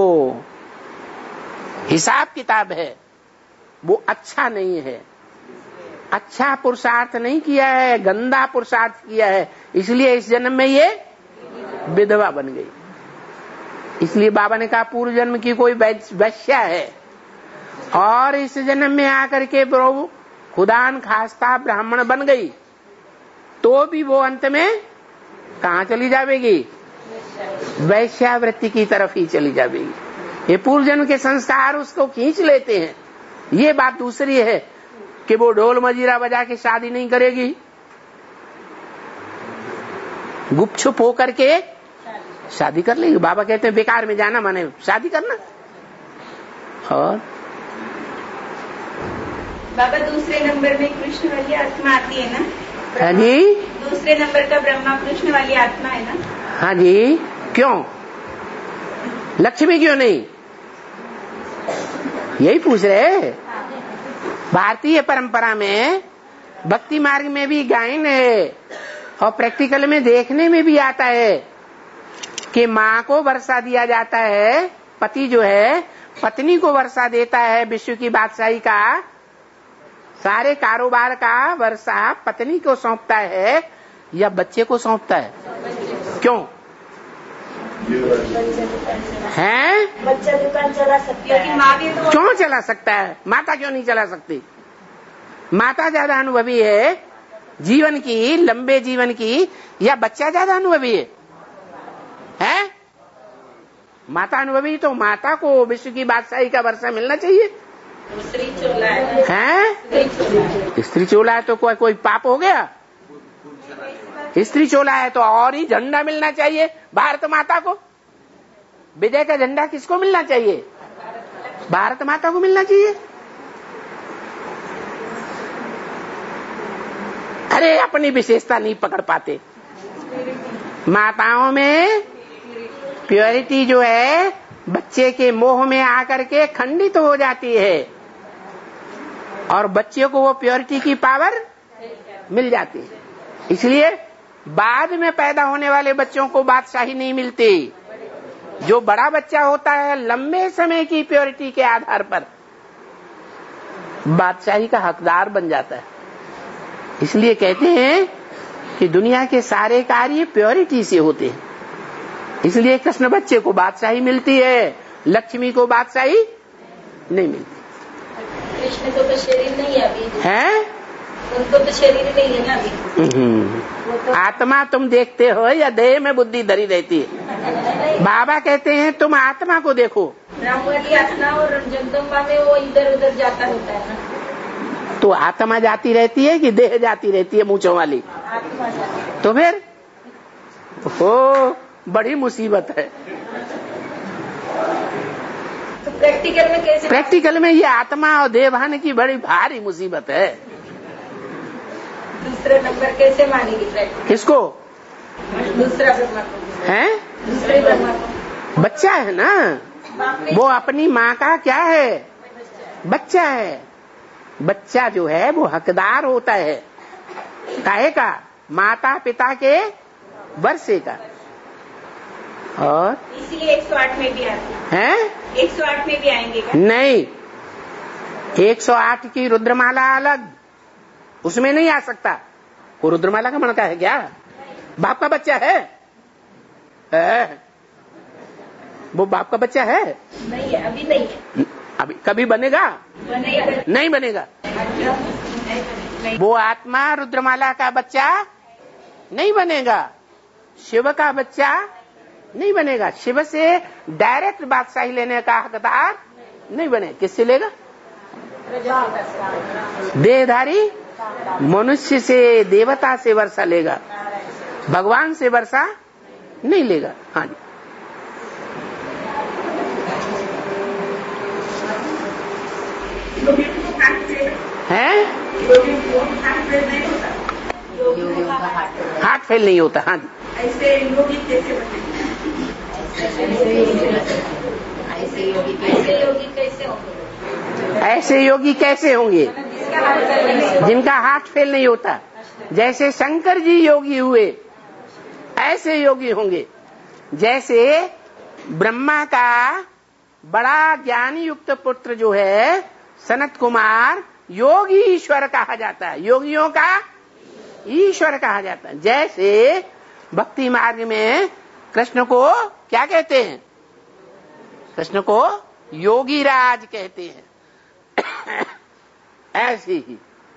A: हिसाब किताब है वो अच्छा नहीं है, अच्छा पुरुषार्थ नहीं किया है, गंदा पुरुषार्थ किया है, इसलिए इस जन्म में ये विधवा बन गई। इसलिए बाबा ने कहा पूर्व जन्म की कोई वैश्या है और इस जन्म में आकर के प्रभु खुदान खास्ता ब्राह्मण बन गई, तो भी वो अंत में कहाँ चली जाएगी? वैश्यावृत्ति की तरफ ही चली जाएगी। ये पूर्व जन्म के संस्कार उसको खींच लेते हैं। ये बात दूसरी है कि वो ढोल मजीरा बजा के शादी नहीं करेगी, गुपचुप होकर के शादी कर लेगी। बाबा कहते हैं बेकार में जाना माने शादी करना। और
B: बाबा दूसरे नंबर में कृष्ण वाली आत्मा आती है ना?
A: हाँ जी,
B: दूसरे नंबर का ब्रह्मा कृष्ण वाली आत्मा है ना?
A: हाँ जी। क्यों? लक्ष्मी क्यों नहीं? यही पूछ रहे। भारतीय परंपरा में भक्ति मार्ग में भी गायन है और प्रैक्टिकल में देखने में भी आता है कि माँ को वर्षा दिया जाता है, पति जो है पत्नी को वर्षा देता है। विश्व की बादशाही का सारे कारोबार का वर्षा पत्नी को सौंपता है या बच्चे को सौंपता है? क्यों है?
G: बच्चा दुकान चला सकता है,
B: माँ भी तो
A: क्यों चला सकता है? माता क्यों नहीं चला सकती? माता ज्यादा अनुभवी है जीवन की, लंबे जीवन की, या बच्चा ज्यादा अनुभवी है? माता अनुभवी, तो माता को विश्व की बादशाही का वर्षा मिलना चाहिए।
B: स्त्री चोला है,
A: स्त्री चोला है तो कोई पाप हो गया? स्त्री चोला है तो और ही झंडा मिलना चाहिए भारत माता को। विजय का झंडा किसको मिलना चाहिए? भारत माता को मिलना चाहिए। अरे अपनी विशेषता नहीं पकड़ पाते। माताओं में प्योरिटी जो है बच्चे के मोह में आकर के खंडित हो जाती है और बच्चे को वो प्योरिटी की पावर मिल जाती है। इसलिए बाद में पैदा होने वाले बच्चों को बादशाही नहीं मिलती। जो बड़ा बच्चा होता है लंबे समय की प्योरिटी के आधार पर बादशाही का हकदार बन जाता है। इसलिए कहते हैं कि दुनिया के सारे कार्य प्योरिटी से होते हैं। इसलिए कृष्ण बच्चे को बादशाही मिलती है, लक्ष्मी को बादशाही नहीं मिलती।
B: कृष्ण को तो शरीर नहीं है अभी,
A: है
B: उनको तो शरीर नहीं है ना अभी।
A: आत्मा तुम देखते हो या देह में बुद्धि धरी रहती है? बाबा कहते हैं तुम आत्मा को देखो।
B: राम वाली आत्मा और जगदम्बा में वो इधर उधर जाता होता है ना।
A: तो आत्मा जाती रहती है कि देह जाती रहती है मूंछों वाली?
B: आत्मा जाती है।
A: तो फिर हो बड़ी मुसीबत है।
B: तो प्रैक्टिकल में कैसे?
A: प्रैक्टिकल में ये आत्मा और देवहान की बड़ी भारी मुसीबत है।
B: दूसरे नंबर कैसे मानेगी प्रैक्टिकल?
A: किसको?
B: दूसरा ब्रह्मा को
A: है,
B: दूसरे ब्रह्मा को
A: बच्चा है ना, वो अपनी माँ का क्या है, बच्चा है। बच्चा जो है वो हकदार होता है काहे का, माता पिता के वर्षे का। और
B: इसीलिए 108 में भी आते
A: हैं,
B: 108 में भी आएंगे क्या?
A: नहीं, 108 की रुद्रमाला अलग, उसमें नहीं आ सकता। वो रुद्रमाला का मनका है क्या, बाप का बच्चा है? वो बाप का बच्चा है?
B: नहीं है, अभी नहीं है।
A: अभी कभी बनेगा? नहीं बनेगा। वो आत्मा रुद्रमाला का बच्चा नहीं बनेगा, शिव का बच्चा नहीं बनेगा। शिव से डायरेक्ट बादशाही लेने का हकदार नहीं बने। किससे लेगा? देहधारी मनुष्य से, देवता से वर्षा लेगा, भगवान से वर्षा नहीं लेगा। हाँ जी, है हार्ट फेल नहीं होता। हाँ जी,
B: ऐसे योगी कैसे होंगे?
A: ऐसे योगी कैसे होंगे? जिनका हार्ट फेल नहीं होता। जैसे शंकर जी योगी हुए ऐसे योगी होंगे। जैसे ब्रह्मा का बड़ा ज्ञान युक्त पुत्र जो है सनत कुमार, योगी ईश्वर कहा जाता है, योगियों का ईश्वर कहा जाता है। जैसे भक्ति मार्ग में कृष्ण को क्या कहते हैं? कृष्ण को योगी राज कहते हैं। ऐसे ही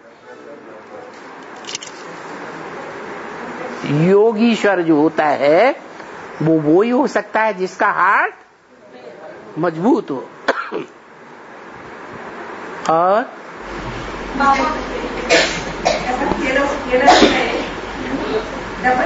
A: योगीश्वर जो होता है वो ही हो सकता है जिसका हार्ट मजबूत हो। और
B: डबल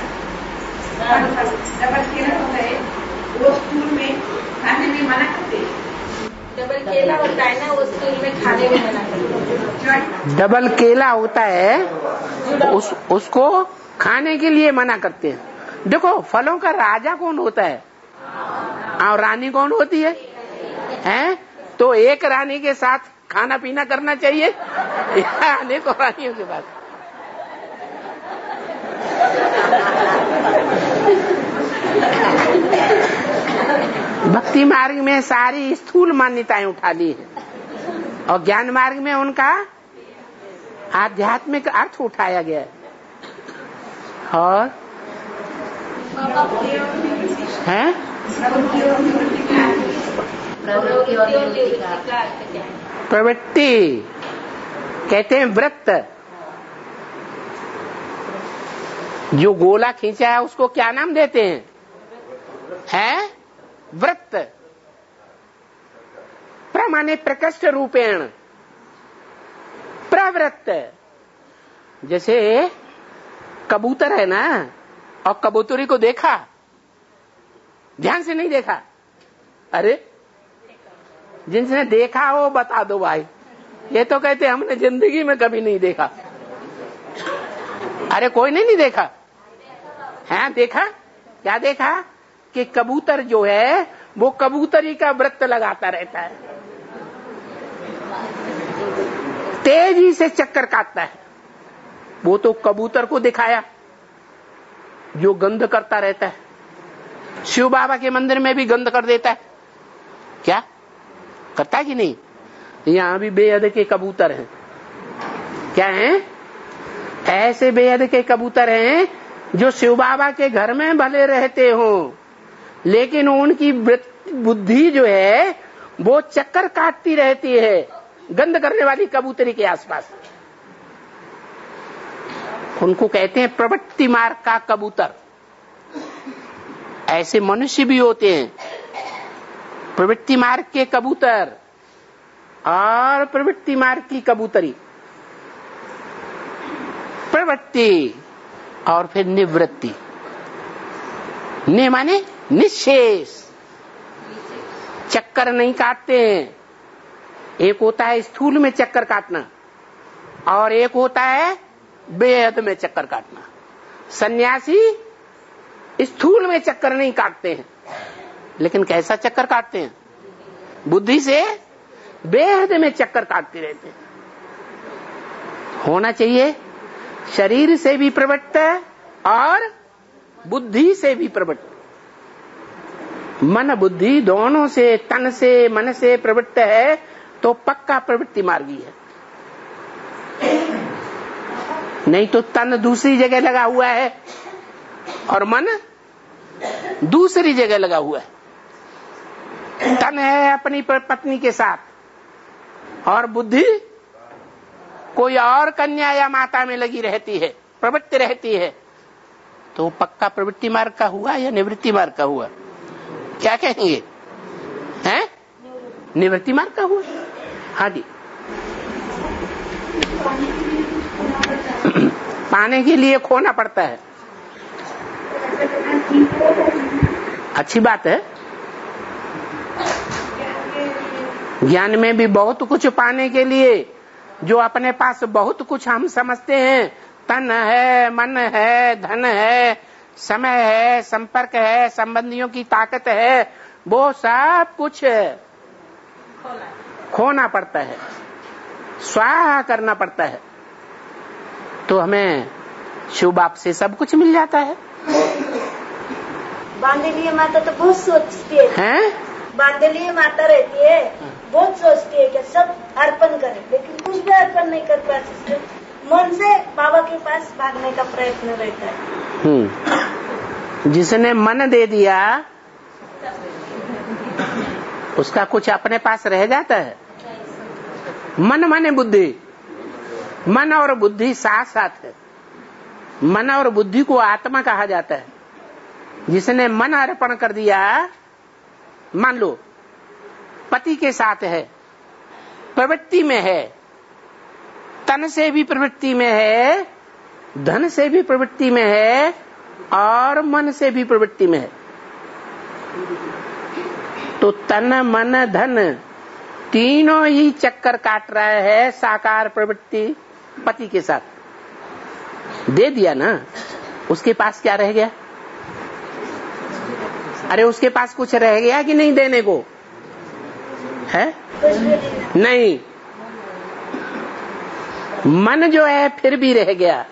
B: केला होता है, वो स्कूल में खाने में मना करते हैं। डबल केला होता है ना, वो स्कूल में खाने में मना करते हैं।
A: डबल केला होता है, उसको खाने के लिए मना करते हैं। देखो, फलों का राजा कौन होता है और रानी कौन होती है? हैं? तो एक रानी के साथ खाना पीना करना चाहिए या अनेकों रानियों के पास? भक्ति मार्ग में सारी स्थूल मान्यताएं उठा ली है और ज्ञान मार्ग में उनका आध्यात्मिक अर्थ उठाया गया है। और हैं? प्रवृत्ति कहते हैं व्रत। जो गोला खींचा है उसको क्या नाम देते हैं? है व्रत। प्रमाणे प्रकृष्ट रूपेण प्रवृत्त। जैसे कबूतर है ना, और कबूतरी को देखा, ध्यान से नहीं देखा? अरे जिनसे देखा हो बता दो भाई। ये तो कहते हमने जिंदगी में कभी नहीं देखा। अरे कोई नहीं देखा है? देखा? क्या देखा? कि कबूतर जो है वो कबूतरी का व्रत लगाता रहता है, तेजी से चक्कर काटता है। वो तो कबूतर को दिखाया जो गंध करता रहता है। शिव बाबा के मंदिर में भी गंध कर देता है, क्या करता है कि नहीं? यहाँ भी बेहद के कबूतर हैं। क्या हैं? ऐसे बेहद के कबूतर हैं जो शिव बाबा के घर में भले रहते हो, लेकिन उनकी बुद्धि जो है वो चक्कर काटती रहती है गंध करने वाली कबूतरी के आसपास। उनको कहते हैं प्रवृत्ति मार्ग का कबूतर। ऐसे मनुष्य भी होते हैं, प्रवृत्ति मार्ग के कबूतर और प्रवृत्ति मार्ग की कबूतरी। प्रवृत्ति और फिर निवृत्ति। ने माने निशेष, चक्कर नहीं काटते हैं। एक होता है स्थूल में चक्कर काटना और एक होता है बेहद में चक्कर काटना। सन्यासी स्थूल में चक्कर नहीं काटते हैं, लेकिन कैसा चक्कर काटते हैं? बुद्धि से बेहद में चक्कर काटते रहते हैं। होना चाहिए शरीर से भी प्रवृत्त और बुद्धि से भी प्रवृत्त। मन बुद्धि दोनों से, तन से मन से प्रवृत्त है तो पक्का प्रवृत्ति मार्गी है। नहीं तो तन दूसरी जगह लगा हुआ है और मन दूसरी जगह लगा हुआ है। तन है अपनी पत्नी के साथ और बुद्धि कोई और कन्या या माता में लगी रहती है, प्रवृत्ति रहती है, तो पक्का प्रवृत्ति मार्ग का हुआ या निवृत्ति मार्ग का हुआ? क्या कहेंगे? हैं? निवृत्ति मार्ग का हुआ। हाँ जी। पाने के लिए खोना पड़ता है, अच्छी बात है। ज्ञान में भी बहुत कुछ पाने के लिए, जो अपने पास बहुत कुछ हम समझते हैं, तन है, मन है, धन है, समय है, संपर्क है, संबंधियों की ताकत है, वो सब कुछ खोना पड़ता है, स्वाहा करना पड़ता है, तो हमें शिव बाप से सब कुछ मिल जाता है।
G: बांधेली माता तो बहुत सोचती है, बांधेली माता रहती है, बहुत सोचती है कि सब अर्पण करें, लेकिन कुछ भी अर्पण नहीं कर पाती। मन से बाबा के पास भागने का प्रयत्न रहता है।
A: जिसने मन दे दिया उसका कुछ अपने पास रह जाता है? मन माने बुद्धि, मन और बुद्धि साथ साथ है। मन और बुद्धि को आत्मा कहा जाता है। जिसने मन अर्पण कर दिया, मान लो पति के साथ है, प्रवृत्ति में है, तन से भी प्रवृत्ति में है, धन से भी प्रवृत्ति में है और मन से भी प्रवृत्ति में है, तो तन मन धन तीनों ही चक्कर काट रहा है साकार प्रवृत्ति पति के साथ। दे दिया ना, उसके पास क्या रह गया? अरे उसके पास कुछ रह गया कि नहीं देने को? है नहीं। मन जो है फिर भी रह गया,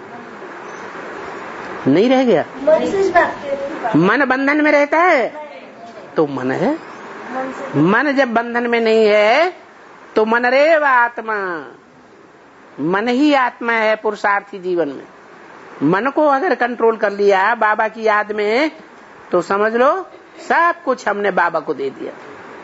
A: नहीं रह गया। मन बंधन में रहता है तो मन है। मन जब बंधन में नहीं है तो मन रेव आत्मा, मन ही आत्मा है पुरुषार्थी जीवन में। मन को अगर कंट्रोल कर लिया बाबा की याद में, तो समझ लो सब कुछ हमने बाबा को दे दिया।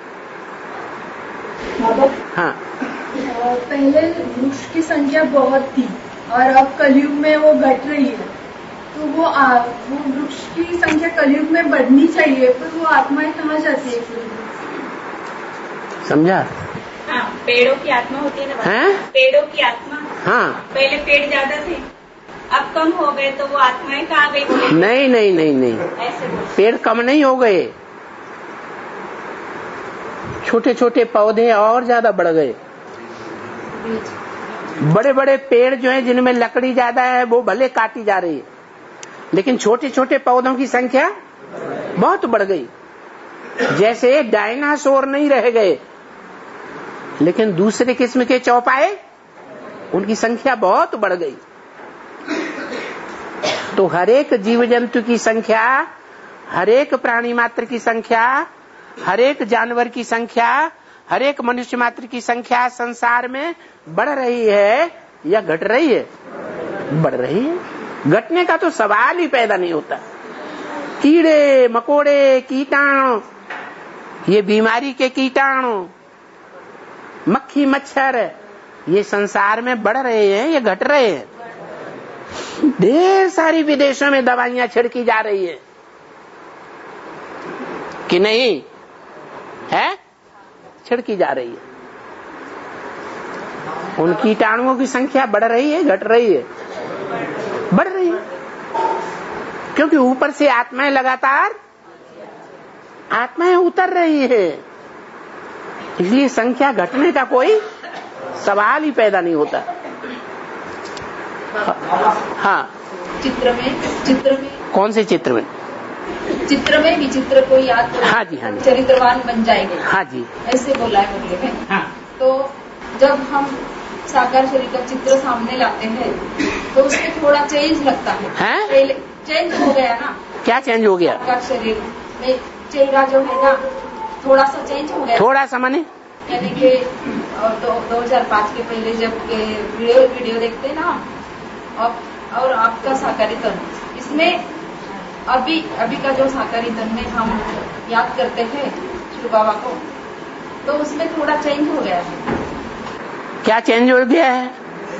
A: हाँ,
I: पहले वृक्ष की संख्या बहुत थी और अब कलयुग में वो घट रही है, तो वो वृक्ष की संख्या कलयुग में बढ़नी चाहिए, पर वो आत्माएं कहाँ जाती है?
A: समझा?
B: हाँ, पेड़ों की आत्मा होती है ना।
A: हैं?
B: पेड़ों की आत्मा।
A: हाँ,
B: पहले पेड़ ज्यादा थे, अब कम हो गए, तो वो आत्माएं कहाँ गई?
A: नहीं नहीं नहीं नहीं,
B: ऐसे
A: पेड़ कम नहीं हो गए, छोटे छोटे पौधे और ज्यादा बढ़ गए। बड़े बड़े पेड़ जो हैं जिनमें लकड़ी ज्यादा है वो भले काटी जा रही है, लेकिन छोटे छोटे पौधों की संख्या बहुत बढ़ गई। जैसे डायनासोर नहीं रह गए, लेकिन दूसरे किस्म के चौपाए उनकी संख्या बहुत बढ़ गई। तो हर एक जीव जंतु की संख्या, हर एक प्राणी मात्र की संख्या, हर एक जानवर की संख्या, हर एक मनुष्य मात्र की संख्या संसार में बढ़ रही है या घट रही है? बढ़ रही है। घटने का तो सवाल ही पैदा नहीं होता। कीड़े मकोड़े, कीटाणु, ये बीमारी के कीटाणु, मक्खी मच्छर, ये संसार में बढ़ रहे हैं या घट रहे हैं? ढेर सारी विदेशों में दवाइयां छिड़की जा रही है कि नहीं है? छिड़की जा रही है। उन कीटाणुओं की संख्या बढ़ रही है, घट रही है? बढ़ रही है, क्योंकि ऊपर से आत्माएं लगातार उतर रही है, इसलिए संख्या घटने का कोई सवाल ही पैदा नहीं होता। हाँ,
I: चित्र में
A: कौन से चित्र में?
I: चित्र में विचित्र को याद करो।
A: हाँ जी, हाँ जी।
I: चरित्रवान बन जाएंगे।
A: हाँ जी,
I: ऐसे बोला है मुरली में।
A: हाँ।
I: तो जब हम साकार शरीर का चित्र सामने लाते हैं तो उसमें थोड़ा चेंज लगता है। पहले चेंज हो गया ना।
A: क्या चेंज हो गया?
I: साकार शरीर में चेहरा जो है ना थोड़ा सा चेंज हो गया।
A: थोड़ा सा माने
I: यानी कि 2005 के पहले जब वीडियो देखते ना और आपका साकारी तन, इसमें अभी का जो साकारी तन में हम याद करते थे शिव बाबा को, तो उसमें थोड़ा चेंज हो गया है।
A: क्या चेंज हो गया है?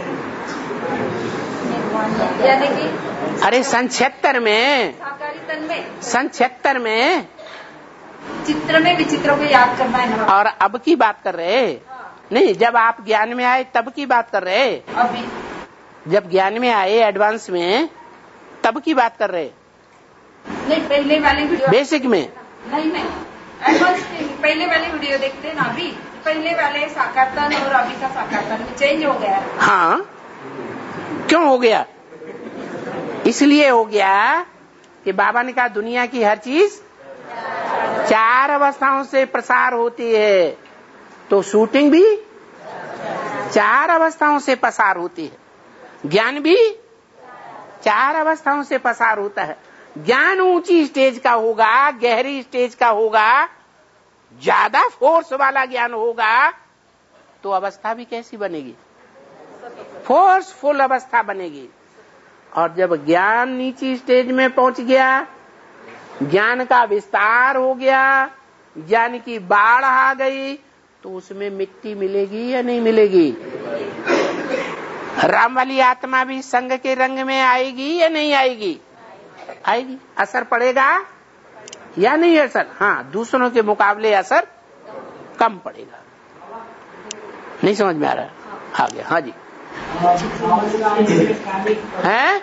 I: यानी कि
A: अरे सन 76 में,
I: साकारी तन में,
A: सन 76 में
I: चित्र में विचित्र को याद करना है ना।
A: और अब की बात कर रहे? नहीं, जब आप ज्ञान में आए तब की बात कर रहे?
I: अभी
A: जब ज्ञान में आए एडवांस में तब की बात कर रहे?
I: नहीं, पहले वाली वीडियो
A: बेसिक में
I: नहीं, एडवांस पहले वाली वीडियो देखते ना। अभी पहले वाले साकार तन और अभी का साकार तन में चेंज हो गया।
A: हाँ, क्यों हो गया? इसलिए हो गया कि बाबा ने कहा दुनिया की हर चीज 4 अवस्थाओं से प्रसार होती है, तो शूटिंग भी 4 अवस्थाओं से प्रसार होती है, ज्ञान भी 4 अवस्थाओं से प्रसार होता है। ज्ञान ऊंची स्टेज का होगा, गहरी स्टेज का होगा, ज्यादा फोर्स वाला ज्ञान होगा, तो अवस्था भी कैसी बनेगी? फोर्सफुल अवस्था बनेगी। और जब ज्ञान नीची स्टेज में पहुंच गया, ज्ञान का विस्तार हो गया, ज्ञान की बाढ़ आ गई, तो उसमें मिट्टी मिलेगी या नहीं मिलेगी? राम वाली आत्मा भी संग के रंग में आएगी या नहीं आएगी? आएगी। असर पड़ेगा या नहीं असर? हाँ, दूसरों के मुकाबले असर कम पड़ेगा। नहीं समझ में आ रहा? आ गया। हाँ जी। हैं?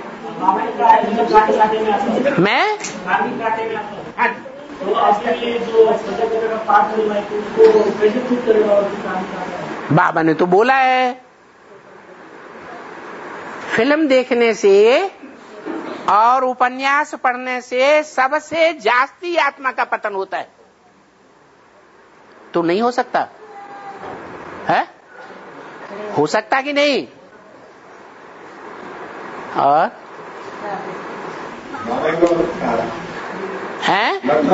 A: मैं
E: तो आपके लिए जो का पाठ हो रहा है उसको कैसे खुद करेगा?
A: बाबा ने तो बोला है, फिल्म देखने से और उपन्यास पढ़ने से सबसे जास्ती आत्मा का पतन होता है। तो नहीं हो सकता है? हो सकता कि नहीं? और है?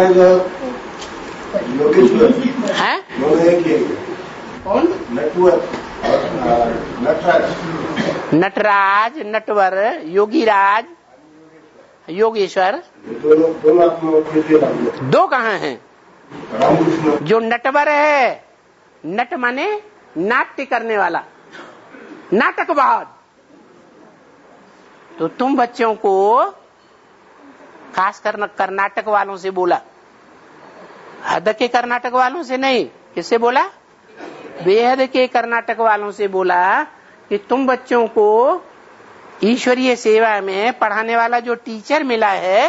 A: है? कौन? नटराज, नटवर, योगीराज, योगेश्वर, दो कहाँ हैं? जो नटवर है, नट माने नाट्य करने वाला, नाटकवाद। तो तुम बच्चों को खास कर कर्नाटक वालों से बोला, हद के कर्नाटक वालों से नहीं। किससे बोला? बेहद के कर्नाटक वालों से बोला कि तुम बच्चों को ईश्वरीय सेवा में पढ़ाने वाला जो टीचर मिला है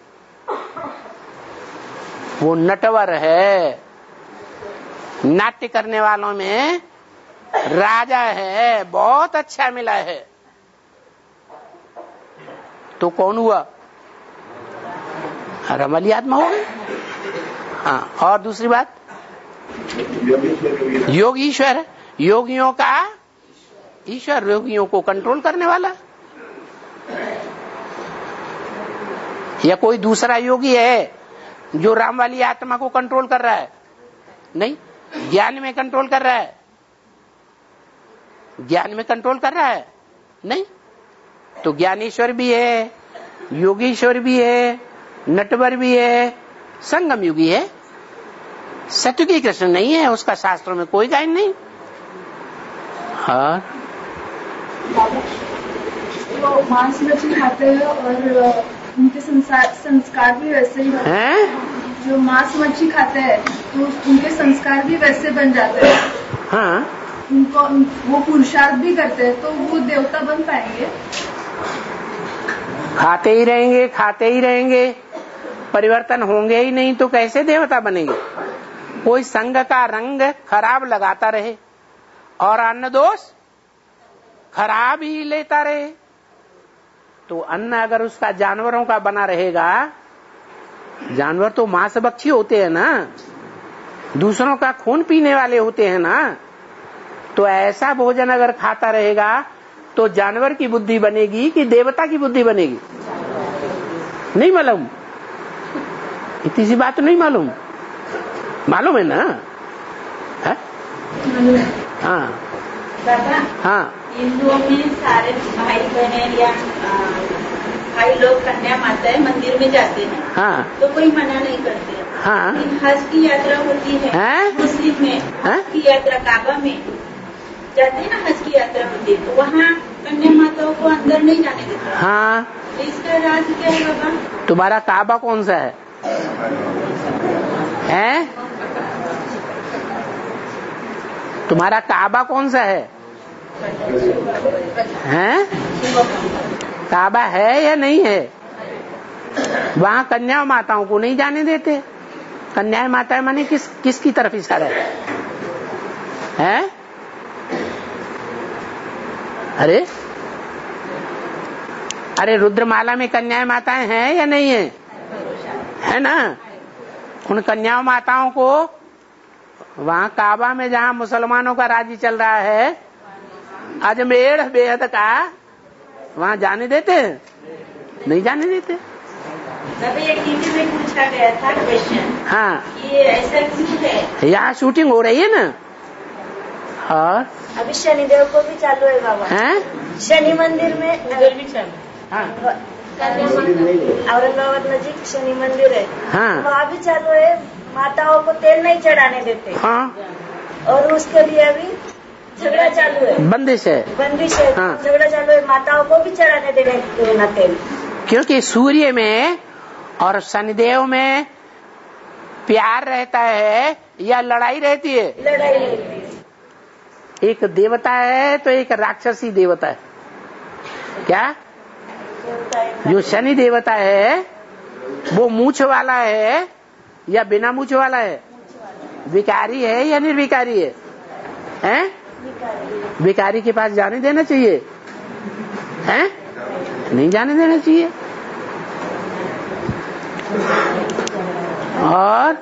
A: वो नटवर है, नाट्य करने वालों में राजा है, बहुत अच्छा मिला है। तो कौन हुआ? रमली आत्मा हो गई। हाँ, और दूसरी बात, योगीश्वर, योगियों का ईश्वर, योगियों को कंट्रोल करने वाला। या कोई दूसरा योगी है जो राम वाली आत्मा को कंट्रोल कर रहा है? नहीं, ज्ञान में कंट्रोल कर रहा है। ज्ञान में कंट्रोल कर रहा है? नहीं। तो ज्ञानेश्वर भी है, योगीश्वर भी है, नटवर भी है, संगम युगी है। सत्युगी कृष्ण नहीं है, उसका शास्त्रों में कोई गायन नहीं। हाँ,
I: वो मांस मछली खाते हैं और उनके संस्कार भी वैसे ही हैं। जो मांस मछली खाते हैं तो उनके संस्कार भी वैसे बन जाते हैं।
A: हाँ,
I: उनको वो पुरुषार्थ भी करते हैं, तो वो देवता बन पाएंगे।
A: खाते ही रहेंगे, खाते ही रहेंगे, परिवर्तन होंगे ही नहीं तो कैसे देवता बनेंगे? कोई संग का रंग खराब लगाता रहे और अन्न दोष खराब ही लेता रहे, तो अन्न अगर उसका जानवरों का बना रहेगा जानवर तो मांसभक्षी होते हैं ना, दूसरों का खून पीने वाले होते हैं ना। तो ऐसा भोजन अगर खाता रहेगा तो जानवर की बुद्धि बनेगी कि देवता की बुद्धि बनेगी? नहीं मालूम, इतनी सी बात नहीं मालूम, मालूम है ना? है? हाँ
B: दादा,
A: हाँ,
B: हिंदुओं में सारे भाई बहन या भाई लोग कन्या माता मंदिर में जाते हैं।
A: हाँ,
B: तो कोई मना नहीं करते।
A: हाँ,
B: हज की यात्रा होती है मुस्लिम में, हज की यात्रा काबा में जाते हैं ना, हज की यात्रा होती है, तो वहाँ कन्या माताओं को अंदर नहीं जाने देते।
A: हाँ,
B: तो इसका राज क्या है बाबा?
A: तुम्हारा काबा कौन सा है? हैं? तुम्हारा काबा कौन सा है? हैं? काबा है या नहीं है? वहाँ कन्या माताओं को नहीं जाने देते। कन्या माता माने किसकी तरफ इशारा है? अरे रुद्रमाला में कन्या माताएं हैं या नहीं है? है ना? उन कन्या माताओं को वहाँ काबा में जहाँ मुसलमानों का राज्य चल रहा है, अजमेर बेहद का, वहाँ जाने देते हैं? नहीं जाने देते।
B: अभी एक टीवी में पूछा गया था क्वेश्चन,
A: हाँ, ये
B: ऐसा क्यों है?
A: यहाँ शूटिंग हो रही है ना। और
G: अभी शनिदेव को भी चालू है बाबा।
A: हैं?
G: शनि मंदिर में
C: उधर भी चालू।
A: हाँ,
G: औरंगाबाद नजीक शनि मंदिर है।
A: हाँ,
G: वहाँ भी चालू है। माताओं को तेल नहीं चढ़ाने देते।
A: हाँ,
G: और उसके लिए अभी झगड़ा चालू है,
A: बंदिश है।
G: बंदिश है।
A: हाँ।
G: झगड़ा चालू है, माताओं को भी चढ़ाने देना तेल।
A: क्योंकि सूर्य में और शनिदेव में प्यार रहता है या लड़ाई रहती है?
G: लड़ाई रहती है।
A: एक देवता है तो एक राक्षसी देवता है। क्या? जो शनि देवता है वो मूछ वाला है या बिना मूछ वाला है? विकारी है या निर्विकारी है? हैं? विकारी के पास जाने देना चाहिए? हैं? नहीं जाने देना चाहिए। और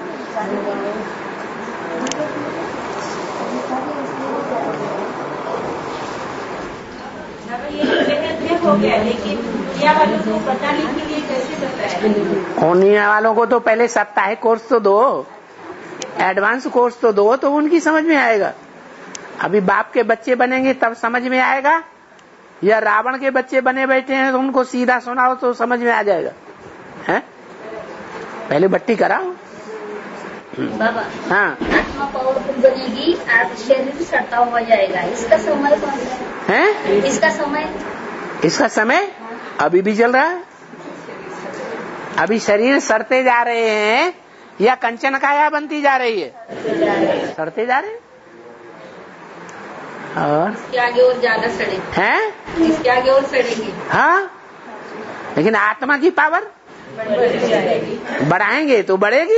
B: हो गया, लेकिन दुनिया वालों को बताने के लिए कैसे बताया?
A: दुनिया वालों को तो पहले साप्ताहिक कोर्स तो दो, एडवांस कोर्स तो दो, तो उनकी समझ में आएगा। अभी बाप के बच्चे बनेंगे तब समझ में आएगा, या रावण के बच्चे बने बैठे हैं तो उनको सीधा सुनाओ तो समझ में आ जाएगा। हैं? पहले बट्टी कराओ।
F: बाबा,
A: हाँ,
F: आत्मा पावरफुल बनेगी, आप शरीर सड़ता हुआ जाएगा। इसका समय कौन सा है? इसका समय
A: अभी भी चल रहा है। अभी शरीर सड़ते जा रहे हैं या कंचन काया बनती जा रही है? सड़ते जा रहे हैं। और
F: इसके आगे और ज्यादा सड़े
A: हैं?
F: इसके आगे और सड़ेगी।
A: हाँ, लेकिन आत्मा की पावर बढ़ाएंगे तो बढ़ेगी।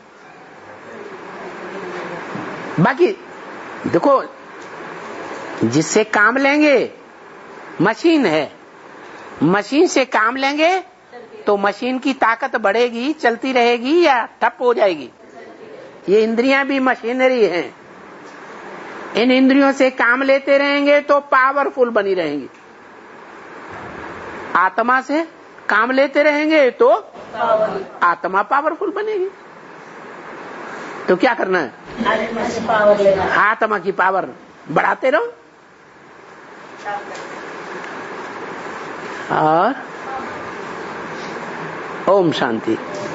A: बाकी देखो, जिससे काम लेंगे मशीन है, मशीन से काम लेंगे तो मशीन की ताकत बढ़ेगी, चलती रहेगी या ठप हो जाएगी? ये इंद्रियां भी मशीनरी हैं। इन इंद्रियों से काम लेते रहेंगे तो पावरफुल बनी रहेंगी। आत्मा से काम लेते रहेंगे तो आत्मा पावरफुल बनेगी। तो क्या करना है? आत्मा की पावर बढ़ाते रहो। और ओम शांति।